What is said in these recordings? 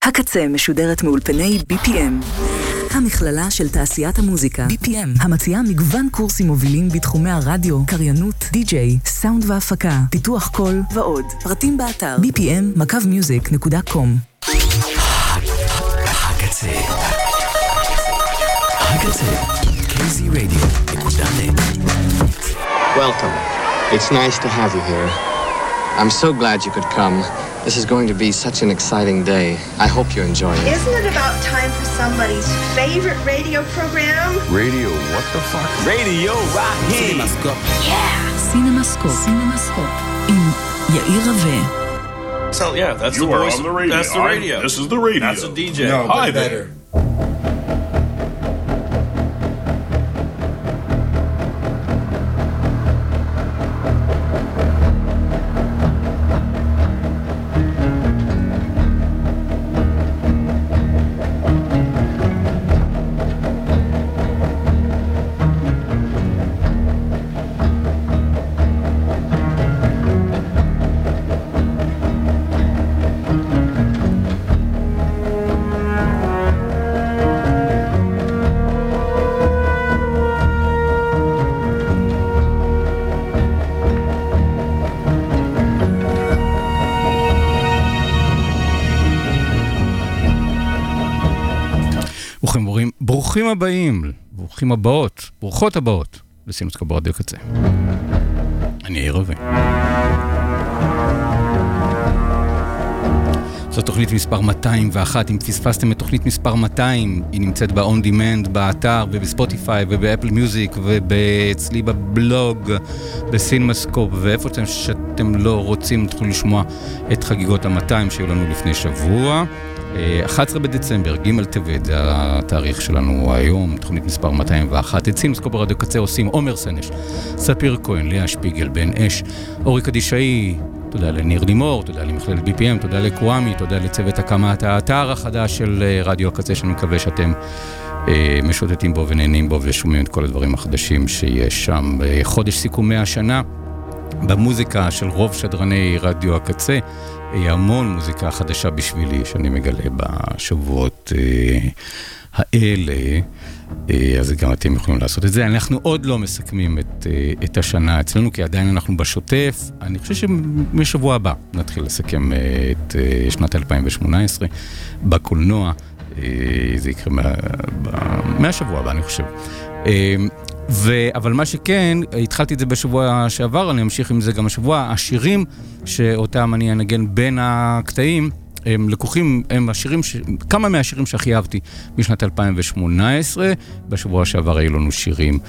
הקצה משודרת מאולפני BPM, המכללה של תעשיית המוזיקה. BPM, המציעה מגוון קורסים מובילים בתחומי הרדיו, קריינות, די-ג'יי, סאונד והפקה, פיתוח קול ועוד. פרטים באתר bpm-music.com. הקצה. KZRadio.net. Welcome. It's nice to have you here. I'm so glad you could come. This is going to be such an exciting day. I hope you enjoy it. Isn't it about time for somebody's favorite radio program? Radio, what the fuck? Radio Rahim. CinemaScope. Yeah! CinemaScope. עם יאיר רווה. So yeah, that's You the are voice. on the radio. That's the radio. This is the radio. That's a DJ. No, Hi but there. better. ברוכים הבאים, ברוכים הבאות, ברוכות הבאות לסינמסקופ ברדיו קצה. אני יאיר רווה. זו תוכנית מספר 201. אם פספסתם את תוכנית מספר 200, היא נמצאת ב-on demand, באתר ובספוטיפיי ובאפל מיוזיק ואצלי בבלוג, בסינמסקופ, ואיפה שאתם לא רוצים תוכלו לשמוע את חגיגות ה-200 שהיו לנו לפני שבוע. 11 בדצמבר, ג' טבת, זה התאריך שלנו היום, תוכנית מספר 201. את סינמסקופ ברדיו קצה עושים עומר סנש, ספיר כהן, לאה שפיגל, בן אש, אורי קדישאי, תודה לניר לימור, תודה למכללת BPM, תודה לקוואמי, תודה לצוות הקמת האתר החדש של רדיו הקצה, שאני מקווה שאתם משוטטים בו ונהנים בו ושומעים את כל הדברים החדשים שיש שם. חודש סיכומי השנה, במוזיקה של רוב שדרני רדיו הקצה, המון מוזיקה חדשה בשבילי שאני מגלה בשבועות האלה, אז גם אתם יכולים לעשות את זה. אנחנו עוד לא מסכמים את השנה אצלנו, כי עדיין אנחנו בשוטף. אני חושב שמשבוע הבא נתחיל לסכם את שנת 2018 בקולנוע. זה יקרה מהשבוע הבא, אני חושב. אבל מה שכן, התחלתי את זה בשבוע שעבר, אני אמשיך עם זה גם השבוע. השירים שאותם אני אנגן בין הקטעים, הם לקוחים, הם השירים, כמה מהשירים שהכי אהבתי בשנת 2018. בשבוע שעבר היו לנו שירים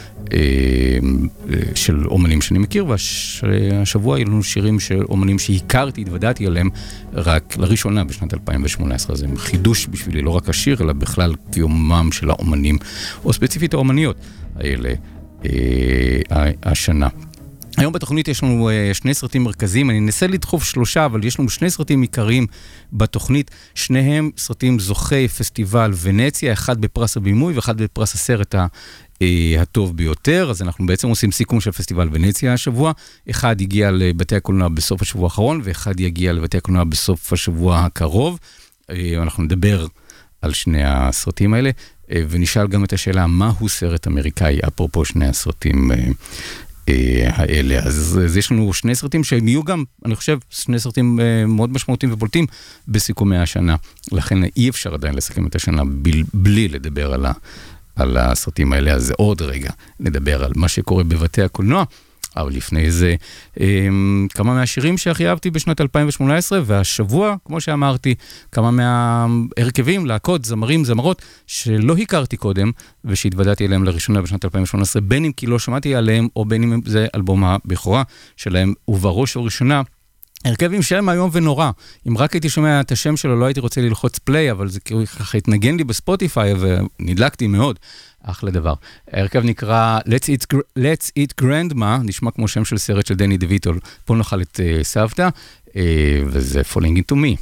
של אומנים שאני מכיר, והשבוע היו לנו שירים של אומנים שהכרתי, התוודעתי עליהם רק לראשונה בשנת 2018. זה חידוש בשבילי, לא רק השיר, אלא בכלל קיומם של האומנים, או ספציפית האומניות האלה השנה. היום בתוכנית יש לנו שני סרטים מרכזיים, אני אנסה לדחוף 3, אבל יש לנו 2 סרטים עיקריים בתוכנית, שניהם סרטים זוכי פסטיבל ונציה, אחד בפרס הבימוי ואחד בפרס הסרט הטוב ביותר. אז אנחנו בעצם עושים סיכום של פסטיבל ונציה השבוע. אחד הגיע לבתי הקולנוע בסוף השבוע האחרון, ואחד יגיע לבתי הקולנוע בסוף השבוע הקרוב. אנחנו נדבר על שני הסרטים האלה, ונשאל גם את השאלה, מהו סרט אמריקאי, אפרופו שני הסרטים האלה. אז יש לנו 2 סרטים שהם יהיו גם, אני חושב, 2 סרטים מאוד משמעותיים ובולטים בסיכומי השנה. לכן אי אפשר עדיין לסכם את השנה בלי לדבר על הסרטים האלה. אז עוד רגע נדבר על מה שקורה בבתי הקולנוע. אבל לפני זה, כמה מהשירים שהכי אהבתי בשנת 2018, והשבוע, כמו שאמרתי, כמה מההרכבים, להקות, זמרים, זמרות, שלא הכרתי קודם, ושהתוודעתי אליהם לראשונה בשנת 2018, בין אם כי לא שמעתי עליהם, או בין אם זה אלבום הבכורה שלהם, ובראש וראשונה, הרכבים שם היום ונורא. אם רק הייתי שומע את השם שלו, לא הייתי רוצה ללחוץ פליי, אבל זה כאילו ככה התנגן לי בספוטיפיי, ונדלקתי מאוד. אחלה דבר. ההרכב נקרא Let's Eat Grandma, נשמע כמו שם של סרט של דני דויטו, פה נאכל את סבתא, וזה Falling Into Me.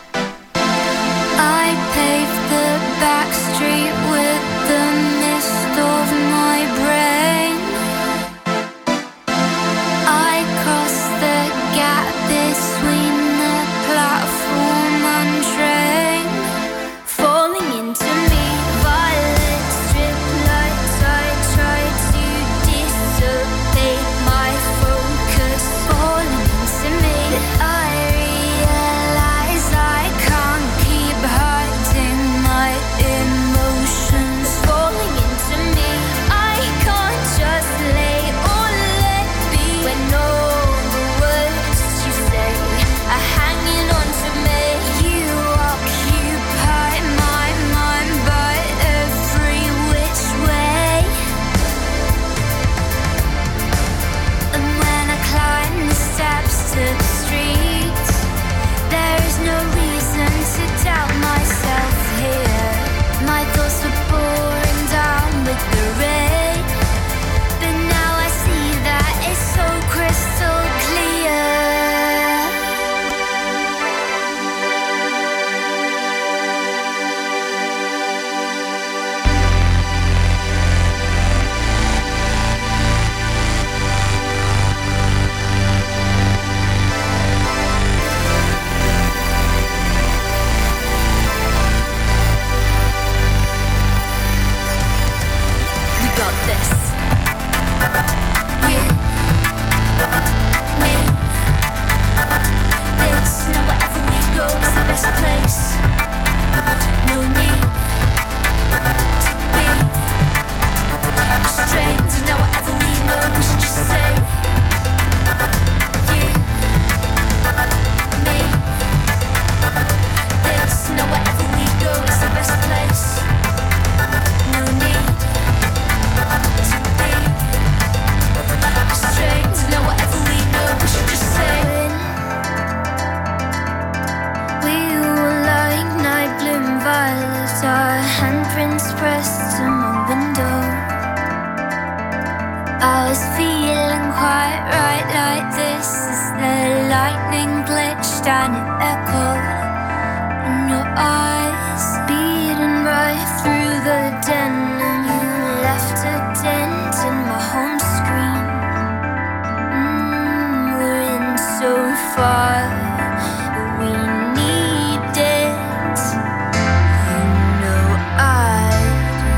I paved the back street with the mist of my brain. I crossed the gap between the platform and train. pressed to my window. I was feeling quite right, like this is the lightning glitched and it echoed in your eyes, beating right through the den, and you left a dent in my home screen. We're in so far, but we need it. You know I'd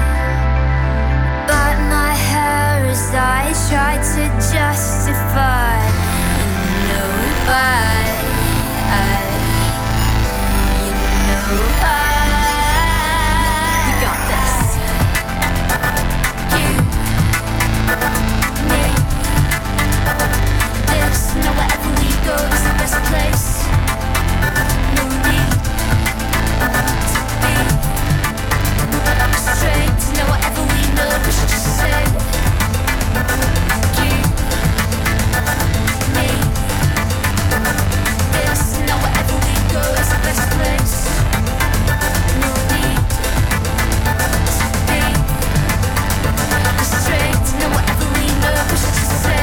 bite my hair as I tried to justify. You know we got this. You, me, this. Now wherever we go is the best place. No need to be straight. Now whatever we know, we should just say. You, me, this. Now wherever we go is the best place. No need to be straight. Now whatever we know, we should just say.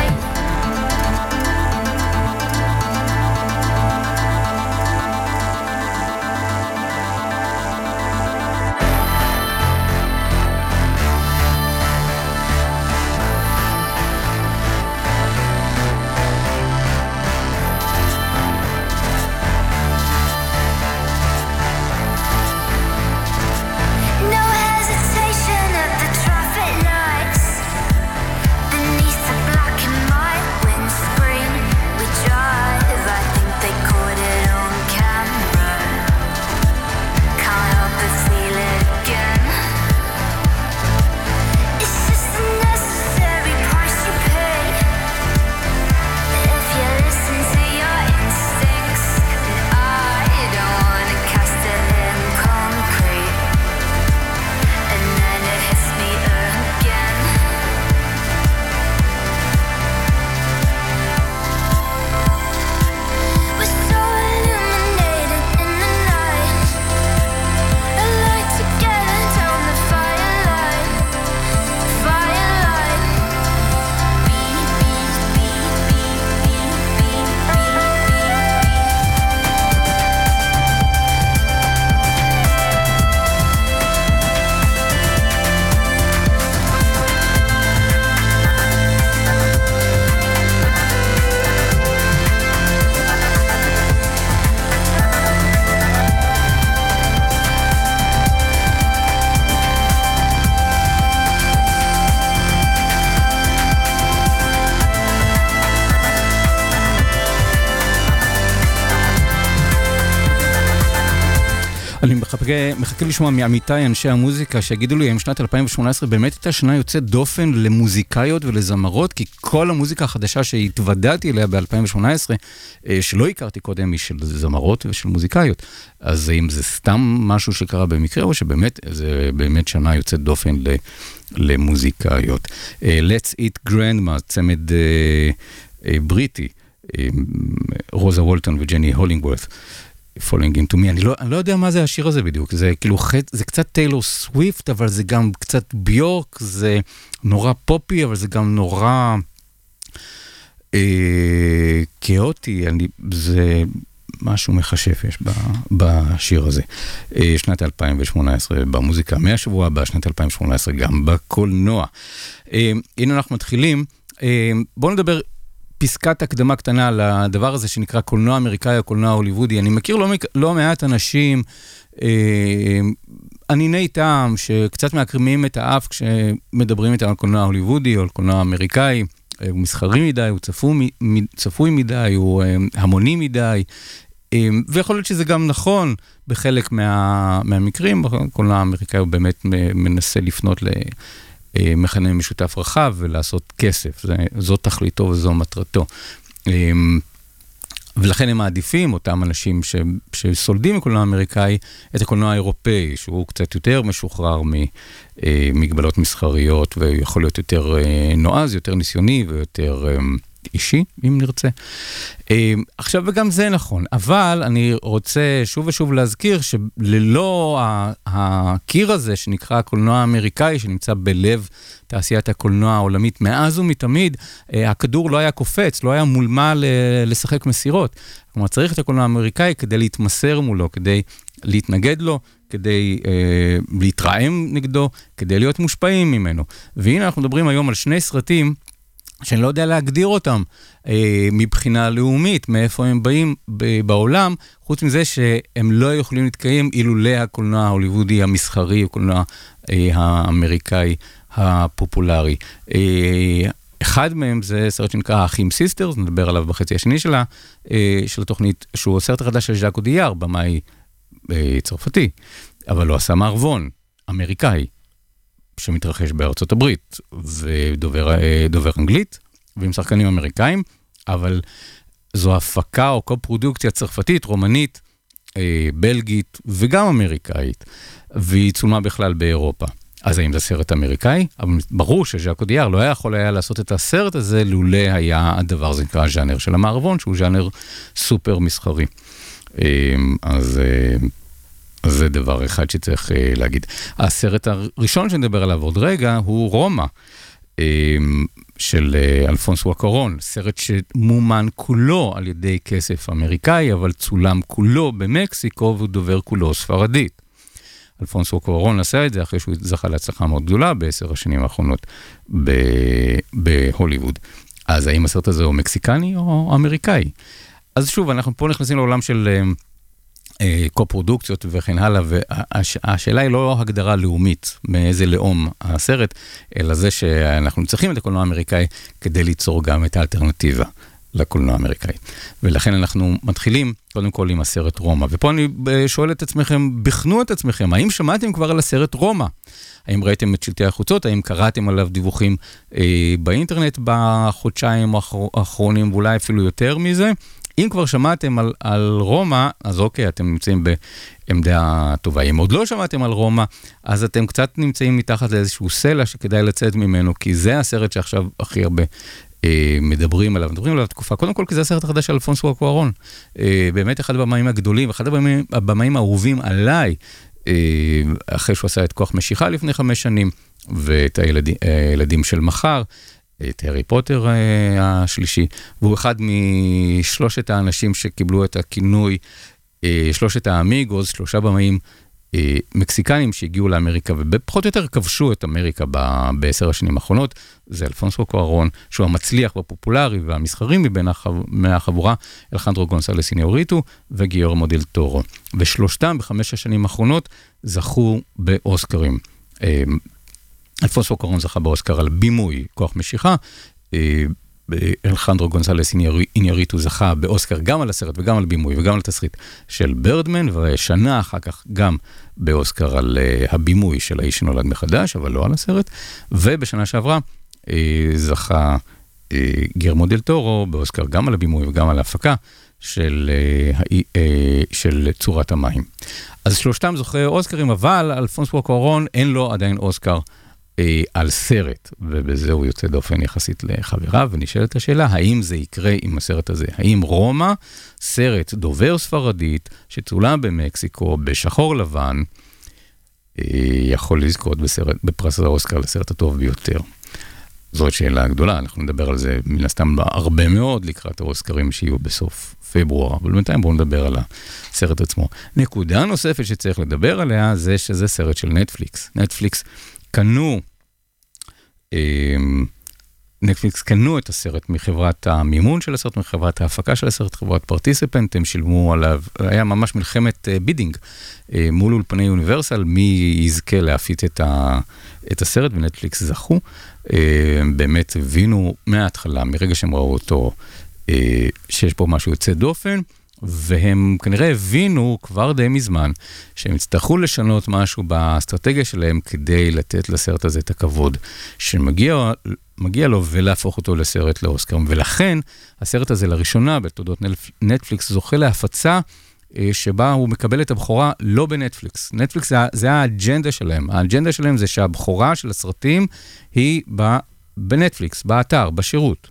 No hesitation at the traffic lights. Beneath the black and white windscreen we drive. I think they caught it on camera. Can't help but feel it again. It's just a necessary price you pay if you listen to your instincts. And I don't wanna cast it in concrete. And then it hits me again. We're so illuminated in the night. A light together down the firelight. Firelight. Beep, beep, beep, beep, beep, beep, beep, אני מחכה לשמוע מעמיתי אנשי המוזיקה שיגידו לי אם שנת 2018 באמת הייתה שנה יוצאת דופן למוזיקאיות ולזמרות, כי כל המוזיקה החדשה שהתוודעתי אליה ב-2018, שלא הכרתי קודם, היא של זמרות ושל מוזיקאיות. אז אם זה סתם משהו שקרה במקרה, או שבאמת, זה באמת שנה יוצאת דופן למוזיקאיות. Let's Eat Grandma, צמד בריטי, רוזה וולטון וג'ני הולינגוורת'. Falling into me, אני לא יודע מה זה השיר הזה בדיוק, זה כאילו זה קצת טיילור סוויפט, אבל זה גם קצת ביורק, זה נורא פופי, אבל זה גם נורא כאוטי, זה משהו מחשף יש בשיר הזה. שנת 2018 במוזיקה, מהשבוע הבא, שנת 2018 גם בקולנוע. הנה אנחנו מתחילים, בואו נדבר פסקת הקדמה קטנה לדבר הזה שנקרא קולנוע אמריקאי או קולנוע הוליוודי. אני מכיר לא מעט אנשים, אניני טעם, שקצת מעקרמים את האף כשמדברים איתם על קולנוע הוליוודי או על קולנוע אמריקאי. הוא מסחרי מדי, הוא צפוי מדי, הוא המוני מדי, ויכול להיות שזה גם נכון בחלק מהמקרים. קולנוע האמריקאי הוא באמת מנסה לפנות מכנה משותף רחב ולעשות כסף, זאת תכליתו וזו מטרתו. ולכן הם מעדיפים, אותם אנשים שסולדים מקולנוע האמריקאי, את הקולנוע האירופאי, שהוא קצת יותר משוחרר ממגבלות מסחריות, ויכול להיות יותר נועז, יותר ניסיוני, ויותר אישי, אם נרצה. עכשיו, וגם זה נכון, אבל אני רוצה שוב ושוב להזכיר שללא הקיר הזה שנקרא הקולנוע האמריקאי, שנמצא בלב תעשיית הקולנוע העולמית מאז ומתמיד, הכדור לא היה קופץ, לא היה מול מה לשחק מסירות. כלומר, צריך את הקולנוע האמריקאי כדי להתמסר מולו, כדי להתנגד לו, כדי להתרעם נגדו, כדי להיות מושפעים ממנו. והנה אנחנו מדברים היום על שני סרטים, שאני לא יודע להגדיר אותם מבחינה לאומית, מאיפה הם באים בעולם, חוץ מזה שהם לא יכולים להתקיים אילולא הקולנוע ההוליוודי המסחרי, הקולנוע האמריקאי הפופולרי. אחד מהם זה סרט שנקרא האחים סיסטרס, נדבר עליו בחצי השני של התוכנית, שהוא סרט החדש של ז'אק אודיאר, במאי צרפתי, אבל לא עשה מערבון, אמריקאי, שמתרחש בארצות הברית, ודובר אנגלית, ועם שחקנים אמריקאים, אבל זו הפקה או קופרודוקציה צרפתית, רומנית, בלגית, וגם אמריקאית, והיא צולמה בכלל באירופה. אז האם זה סרט אמריקאי? אבל ברור שז'אק אודיאר לא יכול היה לעשות את הסרט הזה, לולא היה הדבר, זה נקרא ז'אנר של המערבון, שהוא ז'אנר סופר מסחרי. אז זה דבר אחד שצריך להגיד. הסרט הראשון שנדבר עליו עוד רגע הוא רומא, של אלפונס וואקורון, סרט שמומן כולו על ידי כסף אמריקאי, אבל צולם כולו במקסיקו והוא דובר כולו ספרדית. אלפונס וואקורון עשה את זה אחרי שהוא זכה להצלחה מאוד גדולה ב10 השנים האחרונות בהוליווד. אז האם הסרט הזה הוא מקסיקני או אמריקאי? אז שוב, אנחנו פה נכנסים לעולם של קופרודוקציות וכן הלאה, והשאלה היא לא הגדרה לאומית מאיזה לאום הסרט, אלא זה שאנחנו צריכים את הקולנוע האמריקאי כדי ליצור גם את האלטרנטיבה לקולנוע האמריקאי. ולכן אנחנו מתחילים קודם כל עם הסרט רומא. ופה אני שואל את עצמכם, בחנו את עצמכם, האם שמעתם כבר על הסרט רומא? האם ראיתם את שלטי החוצות? האם קראתם עליו דיווחים באינטרנט בחודשיים האחרונים, ואולי אפילו יותר מזה? אם כבר שמעתם על רומא, אז אוקיי, אתם נמצאים בעמדה טובה. אם עוד לא שמעתם על רומא, אז אתם קצת נמצאים מתחת לאיזשהו סלע שכדאי לצאת ממנו, כי זה הסרט שעכשיו הכי הרבה מדברים עליו תקופה. קודם כל, כי זה הסרט החדש של אלפונס וואקורון. באמת אחד הבמאים הגדולים, אחד הבמאים האהובים עליי, אחרי שהוא עשה את כוח משיכה לפני 5 שנים, ואת הילדים של מחר, את הארי פוטר השלישי, והוא אחד משלושת האנשים שקיבלו את הכינוי, שלושת האמיגוס, 3 במאים מקסיקנים שהגיעו לאמריקה, ובפחות או יותר כבשו את אמריקה ב10 השנים האחרונות. זה אלפונס וואקורון, שהוא המצליח והפופולרי והמסחרי מהחבורה, אלחנדרו גונסלס איניוריטו וגיורמו דל טורו. ושלושתם ב5 השנים האחרונות זכו באוסקרים. אלפונס וואקורון זכה באוסקר על בימוי כוח משיכה, אלחנדרו גונסלס איניוריטו זכה באוסקר גם על הסרט וגם על בימוי וגם על תסריט של ברדמן, ושנה אחר כך גם באוסקר על הבימוי של האיש שנולד מחדש, אבל לא על הסרט, ובשנה שעברה זכה גיורמו דל טורו באוסקר גם על הבימוי וגם על ההפקה של צורת המים. אז שלושתם זוכה אוסקרים, אבל אלפונס וואקורון אין לו עדיין אוסקר על סרט, ובזה הוא יוצא דופן יחסית לחבריו, ונשאלת השאלה, האם זה יקרה עם הסרט הזה? האם רומא, סרט דובר ספרדית, שצולם במקסיקו, בשחור לבן, יכול לזכות בפרס האוסקר לסרט הטוב ביותר? זאת שאלה גדולה, אנחנו נדבר על זה מן הסתם הרבה מאוד לקראת האוסקרים שיהיו בסוף פברואר, אבל בינתיים בואו נדבר על הסרט עצמו. נקודה נוספת שצריך לדבר עליה, זה שזה סרט של נטפליקס. נטפליקס קנו את הסרט מחברת המימון של הסרט, מחברת ההפקה של הסרט, חברת פרטיסיפנט, הם שילמו עליו, היה ממש מלחמת בידינג מול אולפני אוניברסל, מי יזכה להפיץ את הסרט, ונטפליקס זכו, באמת הבינו מההתחלה, מרגע שהם ראו אותו, שיש פה משהו יוצא דופן, והם כנראה הבינו כבר די מזמן שהם יצטרכו לשנות משהו באסטרטגיה שלהם כדי לתת לסרט הזה את הכבוד שמגיע לו ולהפוך אותו לסרט לאוסקר. ולכן הסרט הזה לראשונה בתולדות נטפליקס זוכה להפצה שבה הוא מקבל את הבכורה לא בנטפליקס. נטפליקס זה האג'נדה שלהם. האג'נדה שלהם זה שהבכורה של הסרטים היא בנטפליקס, באתר, בשירות.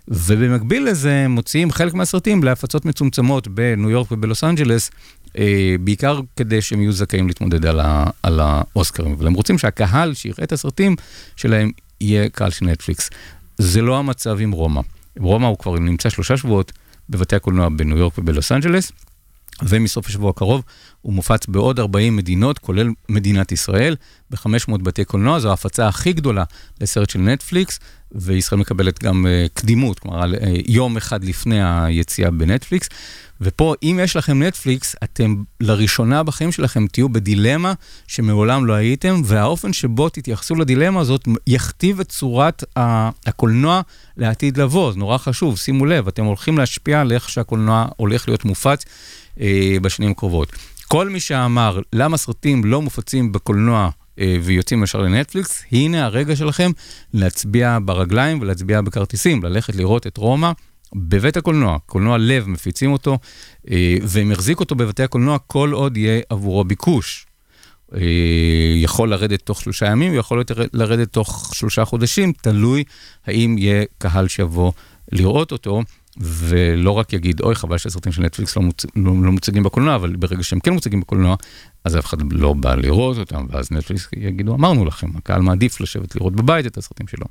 ובמקביל לזה מוציאים חלק מהסרטים להפצות מצומצמות בניו יורק ובלוס אנג'לס, בעיקר כדי שהם יהיו זכאים להתמודד על האוסקרים, אבל הם רוצים שהקהל שיראה את הסרטים שלהם יהיה קהל של נטפליקס. זה לא המצב עם רומא. רומא הוא כבר נמצא 3 שבועות בבתי הקולנוע בניו יורק ובלוס אנג'לס, ומסוף השבוע הקרוב הוא מופץ בעוד 40 מדינות, כולל מדינת ישראל, ב-500 בתי קולנוע. זו ההפצה הכי גדולה לסרט של נטפליקס, וישראל מקבלת גם קדימות, כלומר, יום אחד לפני היציאה בנטפליקס. ופה, אם יש לכם נטפליקס, אתם לראשונה בחיים שלכם תהיו בדילמה שמעולם לא הייתם, והאופן שבו תתייחסו לדילמה הזאת יכתיב את צורת הקולנוע לעתיד לבוא. זה נורא חשוב, שימו לב, אתם הולכים להשפיע על איך שהקולנוע הולך להיות מופץ בשנים הקרובות. כל מי שאמר למה סרטים לא מופצים בקולנוע ויוצאים ישר לנטפליקס, הנה הרגע שלכם להצביע ברגליים ולהצביע בכרטיסים, ללכת לראות את רומא בבית הקולנוע. קולנוע לב מפיצים אותו, והם יחזיק אותו בבתי הקולנוע כל עוד יהיה עבורו ביקוש. יכול לרדת תוך 3 ימים, יכול לרדת תוך 3 חודשים, תלוי האם יהיה קהל שיבוא לראות אותו, ולא רק יגיד, אוי, חבל שהסרטים של נטפליקס לא מוצגים בקולנוע, אבל ברגע שהם כן מוצגים בקולנוע, אז אף אחד לא בא לראות אותם, ואז נטפליקס יגידו, אמרנו לכם, הקהל מעדיף לשבת לראות בבית את הסרטים שלו.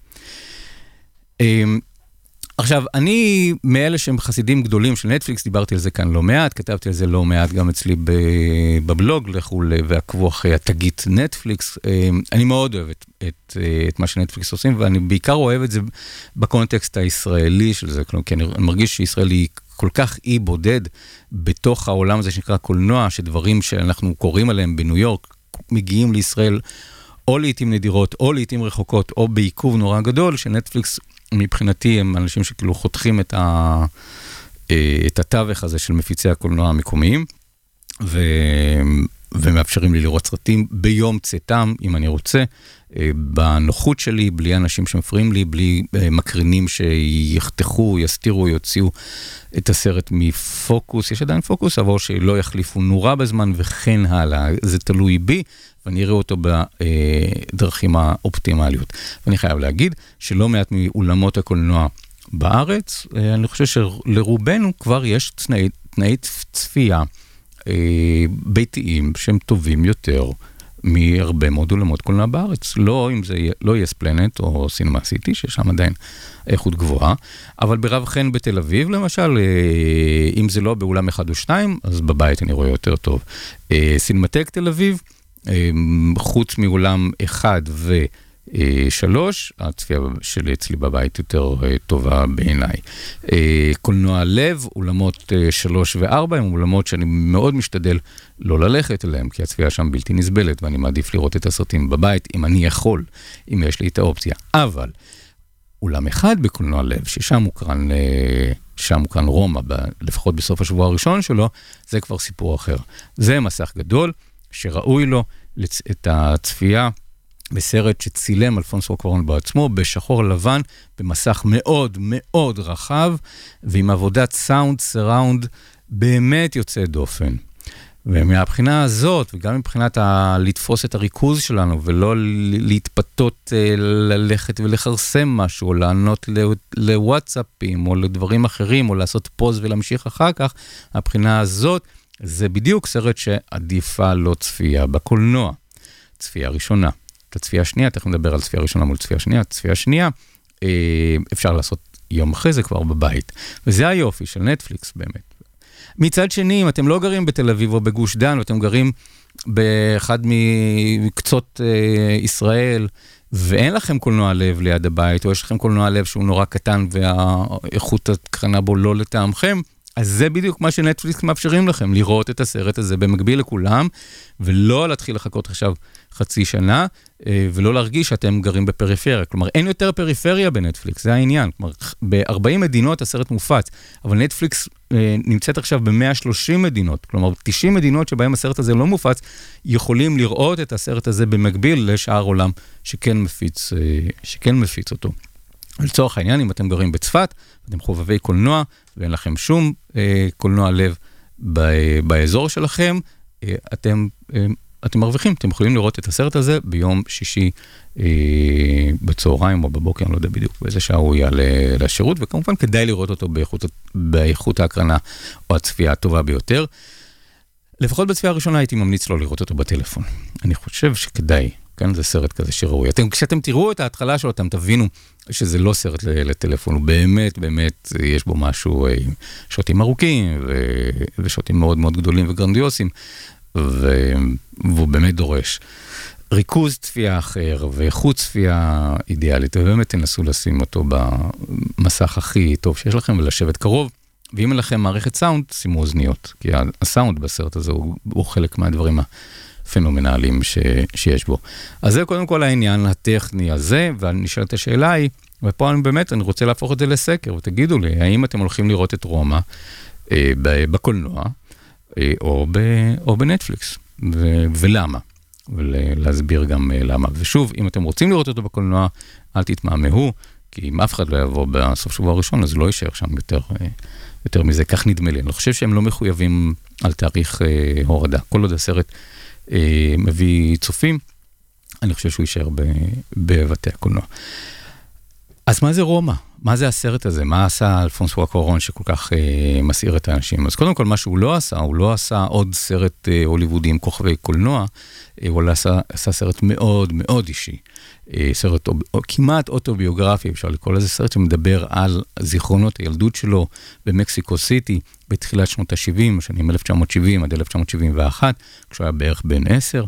עכשיו, אני מאלה שהם חסידים גדולים של נטפליקס, דיברתי על זה כאן לא מעט, כתבתי על זה לא מעט גם אצלי בבלוג, לכו ועקבו אחרי התגית נטפליקס. אני מאוד אוהב את מה שנטפליקס עושים, ואני בעיקר אוהב את זה בקונטקסט הישראלי של זה, כי אני מרגיש שישראל היא כל כך אי בודד בתוך העולם הזה שנקרא קולנוע, שדברים שאנחנו קוראים עליהם בניו יורק, מגיעים לישראל או לעתים נדירות, או לעתים רחוקות, או בעיכוב נורא גדול, שנטפליקס מבחינתי הם אנשים שכאילו חותכים את התווך הזה של מפיצי הקולנוע המקומיים, ומאפשרים לי לראות סרטים ביום צאתם, אם אני רוצה, בנוחות שלי, בלי אנשים שמפריעים לי, בלי מקרינים שיחתכו, יסתירו, יוציאו את הסרט מפוקוס, יש עדיין פוקוס, אבל שלא יחליפו נורה בזמן וכן הלאה, זה תלוי בי, ואני אראה אותו בדרכים האופטימליות. ואני חייב להגיד שלא מעט מאולמות הקולנוע בארץ, אני חושב שלרובנו כבר יש תנאי צפייה ביתיים שהם טובים יותר מהרבה מאוד אולמות קולנוע בארץ. לא אם זה לא יס פלנט או סינמה סיטי, ששם עדיין איכות גבוהה, אבל ברב חן בתל אביב, למשל, אם זה לא באולם 1 או 2, אז בבית אני רואה יותר טוב. סינמטק תל אביב, חוץ מאולם 1 ו3, הצפייה שלי אצלי בבית יותר טובה בעיניי. קולנוע לב, אולמות 3 ו4, הם אולמות שאני מאוד משתדל לא ללכת אליהם, כי הצפייה שם בלתי נסבלת, ואני מעדיף לראות את הסרטים בבית, אם אני יכול, אם יש לי את האופציה. אבל אולם 1 בקולנוע לב, ששם מוקרן רומא, לפחות בסוף השבוע הראשון שלו, זה כבר סיפור אחר. זה מסך גדול, שראוי לו את הצפייה בסרט שצילם אלפונסו קוארון בעצמו, בשחור לבן, במסך מאוד מאוד רחב, ועם עבודת סאונד סראונד באמת יוצא דופן. ומהבחינה הזאת, וגם מבחינת לתפוס את הריכוז שלנו, ולא להתפתות ללכת ולחרסם משהו, או לענות לוואטסאפים, או לדברים אחרים, או לעשות פוז ולהמשיך אחר כך, הבחינה הזאת, זה בדיוק סרט שעדיפה לא צפייה בקולנוע. צפייה ראשונה. את הצפייה השנייה, תכף נדבר על צפייה ראשונה מול צפייה שנייה. צפייה שנייה, אפשר לעשות יום אחרי זה כבר בבית. וזה היופי של נטפליקס באמת. מצד שני, אם אתם לא גרים בתל אביב או בגוש דן, ואתם גרים באחד מקצות ישראל, ואין לכם קולנוע לב ליד הבית, או יש לכם קולנוע לב שהוא נורא קטן, והאיכות הקרנה בו לא לטעמכם, אז זה בדיוק מה שנטפליקס מאפשרים לכם, לראות את הסרט הזה במקביל לכולם, ולא להתחיל לחכות עכשיו חצי שנה, ולא להרגיש שאתם גרים בפריפריה. כלומר, אין יותר פריפריה בנטפליקס, זה העניין. כלומר, ב-40 מדינות הסרט מופץ, אבל נטפליקס נמצאת עכשיו ב-130 מדינות. כלומר, 90 מדינות שבהם הסרט הזה לא מופץ, יכולים לראות את הסרט הזה במקביל לשאר עולם שכן מפיץ אותו. לצורך העניין, אם אתם גרים בצפת, אתם חובבי קולנוע, ואין לכם שום קולנוע לב באזור שלכם, אתם אתם מרוויחים, אתם יכולים לראות את הסרט הזה ביום שישי בצהריים או בבוקר, אני לא יודע בדיוק באיזה שעה הוא יעלה לשירות, וכמובן כדאי לראות אותו באיכות ההקרנה או הצפייה הטובה ביותר. לפחות בצפייה הראשונה הייתי ממליץ לא לראות אותו בטלפון. אני חושב שכדאי, כן, זה סרט כזה שראוי. כשאתם תראו את ההתחלה שלו, אתם תבינו שזה לא סרט לטלפון, הוא באמת, באמת, יש בו משהו, שוטים ארוכים, ושוטים מאוד מאוד גדולים וגרנדיוסים, והוא באמת דורש ריכוז צפייה אחר, ואיכות צפייה אידיאלית, ובאמת תנסו לשים אותו במסך הכי טוב שיש לכם, ולשבת קרוב, ואם אין לכם מערכת סאונד, שימו אוזניות, כי הסאונד בסרט הזה הוא חלק מהדברים הפנומנליים שיש בו. אז זה קודם כל העניין הטכני הזה, ונשאלת השאלה היא, ופה אני רוצה להפוך את זה לסקר, ותגידו לי, האם אתם הולכים לראות את רומא בקולנוע, או בנטפליקס, ולמה? ולהסביר גם למה. ושוב, אם אתם רוצים לראות אותו בקולנוע, אל תתמהמהו, כי אם אף אחד לא יבוא בסוף שבוע הראשון, אז לא יישאר שם יותר מזה, כך נדמה לי. אני חושב שהם לא מחויבים על תאריך הורדה. כל עוד הסרט מביא צופים, אני חושב שהוא יישאר בבתי הקולנוע. אז מה זה רומא? מה זה הסרט הזה? מה עשה אלפונסו קוארון שכל כך מסעיר את האנשים? אז קודם כל, מה שהוא לא עשה עוד סרט הוליוודי עם כוכבי קולנוע, הוא עשה סרט מאוד מאוד אישי. סרט כמעט אוטוביוגרפי, אפשר לקרוא לזה סרט שמדבר על זיכרונות הילדות שלו במקסיקו סיטי, בתחילת שנות ה-70, שנים 1970 עד 1971, כשהוא היה בערך בן 10.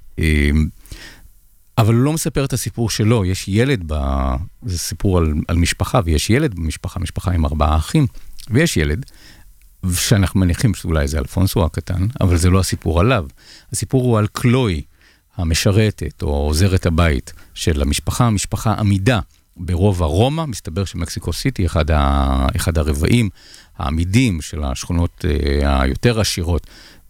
אבל הוא לא מספר את הסיפור שלו, יש ילד, זה סיפור על משפחה, ויש ילד במשפחה, משפחה עם 4 אחים, ויש ילד, שאנחנו מניחים שאולי זה אלפונסו הקטן, אבל זה לא הסיפור עליו. הסיפור הוא על קלוי, המשרתת, או עוזרת הבית של המשפחה, המשפחה עמידה ברובע רומא, מסתבר שמקסיקו סיטי, אחד הרבעים העמידים של השכונות היותר עשירות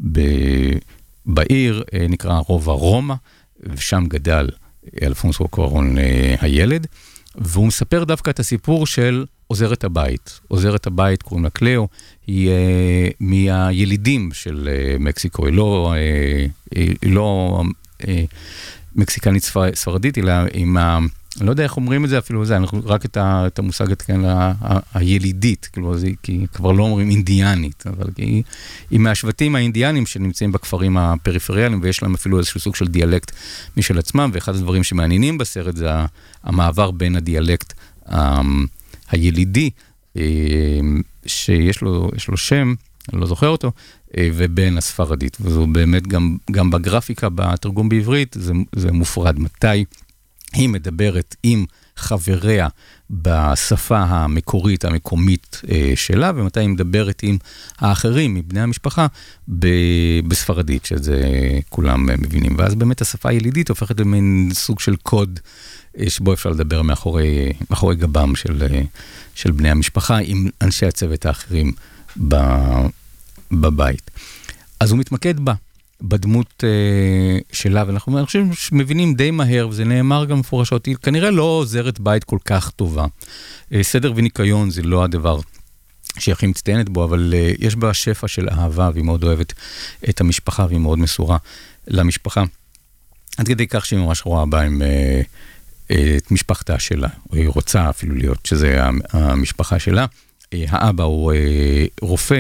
בעיר, נקרא רובע רומא, ושם גדל אלפונסו קוארון הילד, והוא מספר דווקא את הסיפור של עוזרת הבית. עוזרת הבית, קוראים לה קלאו, היא מהילידים של מקסיקו, היא לא מקסיקנית ספרדית, אלא עם אני לא יודע איך אומרים את זה אפילו, רק את המושג הילידית, כי כבר לא אומרים אינדיאנית, אבל היא מהשבטים האינדיאנים שנמצאים בכפרים הפריפריאליים, ויש להם אפילו איזשהו סוג של דיאלקט משל עצמם, ואחד הדברים שמעניינים בסרט זה המעבר בין הדיאלקט הילידי, שיש לו שם, אני לא זוכר אותו, ובין הספרדית, וזו באמת גם בגרפיקה, בתרגום בעברית, זה מופרד מתי, היא מדברת עם חבריה בשפה המקורית, המקומית שלה, ומתי היא מדברת עם האחרים, מבני המשפחה, בספרדית, שזה כולם מבינים. ואז באמת השפה הילידית הופכת למין סוג של קוד, שבו אפשר לדבר מאחורי גבם של בני המשפחה, עם אנשי הצוות האחרים בבית. אז הוא מתמקד בה. בדמות שלה, ואנחנו מבינים די מהר, וזה נאמר גם מפורשות, היא כנראה לא עוזרת בית כל כך טובה. סדר וניקיון זה לא הדבר שהיא הכי מצטיינת בו, אבל יש בה שפע של אהבה, והיא מאוד אוהבת את המשפחה, והיא מאוד מסורה למשפחה. עד כדי כך שהיא ממש רואה בה עם את משפחתה שלה, או היא רוצה אפילו להיות, שזה המשפחה שלה. האבא הוא רופא,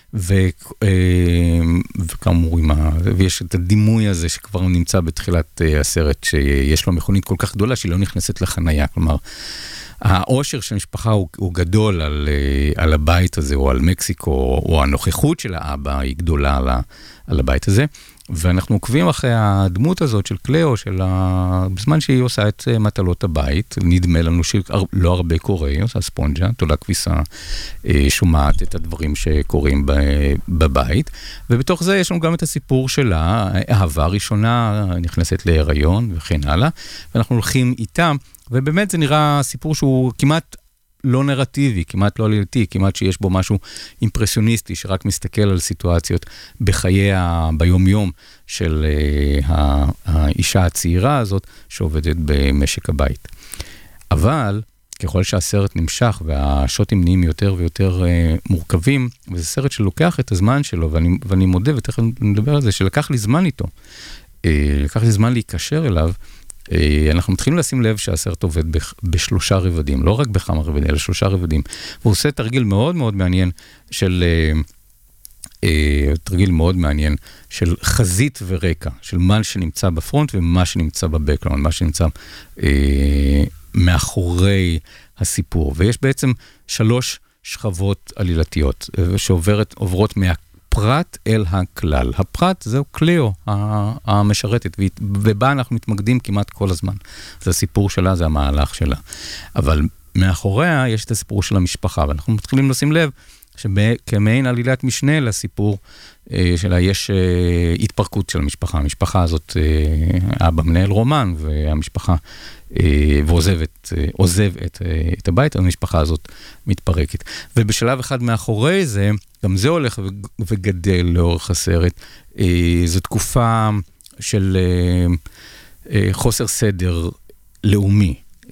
וכאמור, ויש את הדימוי הזה שכבר נמצא בתחילת הסרט, שיש לו מכונית כל כך גדולה שהיא לא נכנסת לחנייה, כלומר, העושר של המשפחה הוא גדול על הבית הזה, או על מקסיקו, או הנוכחות של האבא היא גדולה על הבית הזה, ואנחנו עוקבים אחרי הדמות הזאת של קלאו, בזמן שהיא עושה את מטלות הבית, נדמה לנו שלא הרבה קורה, היא עושה ספונג'ה, תולה כביסה, שומעת את הדברים שקורים בבית, ובתוך זה יש לנו גם את הסיפור שלה, אהבה ראשונה, נכנסת להיריון וכן הלאה, ואנחנו הולכים איתה, ובאמת זה נראה סיפור שהוא כמעט לא נרטיבי, כמעט לא עלילתי, כמעט שיש בו משהו אימפרסיוניסטי, שרק מסתכל על סיטואציות בחייה ביום-יום של האישה הצעירה הזאת, שעובדת במשק הבית. אבל, ככל שהסרט נמשך, והשוטים נהיים יותר ויותר מורכבים, וזה סרט שלוקח את הזמן שלו, ואני מודה, ותכף נדבר על זה, שלקח לי זמן איתו. לקח לי זמן להיקשר אליו, אנחנו מתחילים לשים לב שהסרט עובד בשלושה רבדים, לא רק בכמה רבדים, אלא שלושה רבדים. והוא עושה תרגיל מאוד מאוד מעניין של חזית ורקע, של מה שנמצא בפרונט ומה שנמצא בבקלאונד, מה שנמצא מאחורי הסיפור. ויש בעצם 3 שכבות עלילתיות שעוברות מהפרט אל הכלל. הפרט זהו קליאו, המשרתת, ובה אנחנו מתמקדים כמעט כל הזמן. זה הסיפור שלה, זה המהלך שלה. אבל מאחוריה יש את הסיפור של המשפחה, ואנחנו מתחילים לשים לב שכמעין עלילת משנה לסיפור שלה יש התפרקות של המשפחה. המשפחה הזאת, אבא מנהל רומן, והמשפחה ועוזב את הבית, המשפחה הזאת מתפרקת. ובשלב אחד מאחורי זה, גם זה הולך וגדל לאורך הסרט, זו תקופה של חוסר סדר לאומי,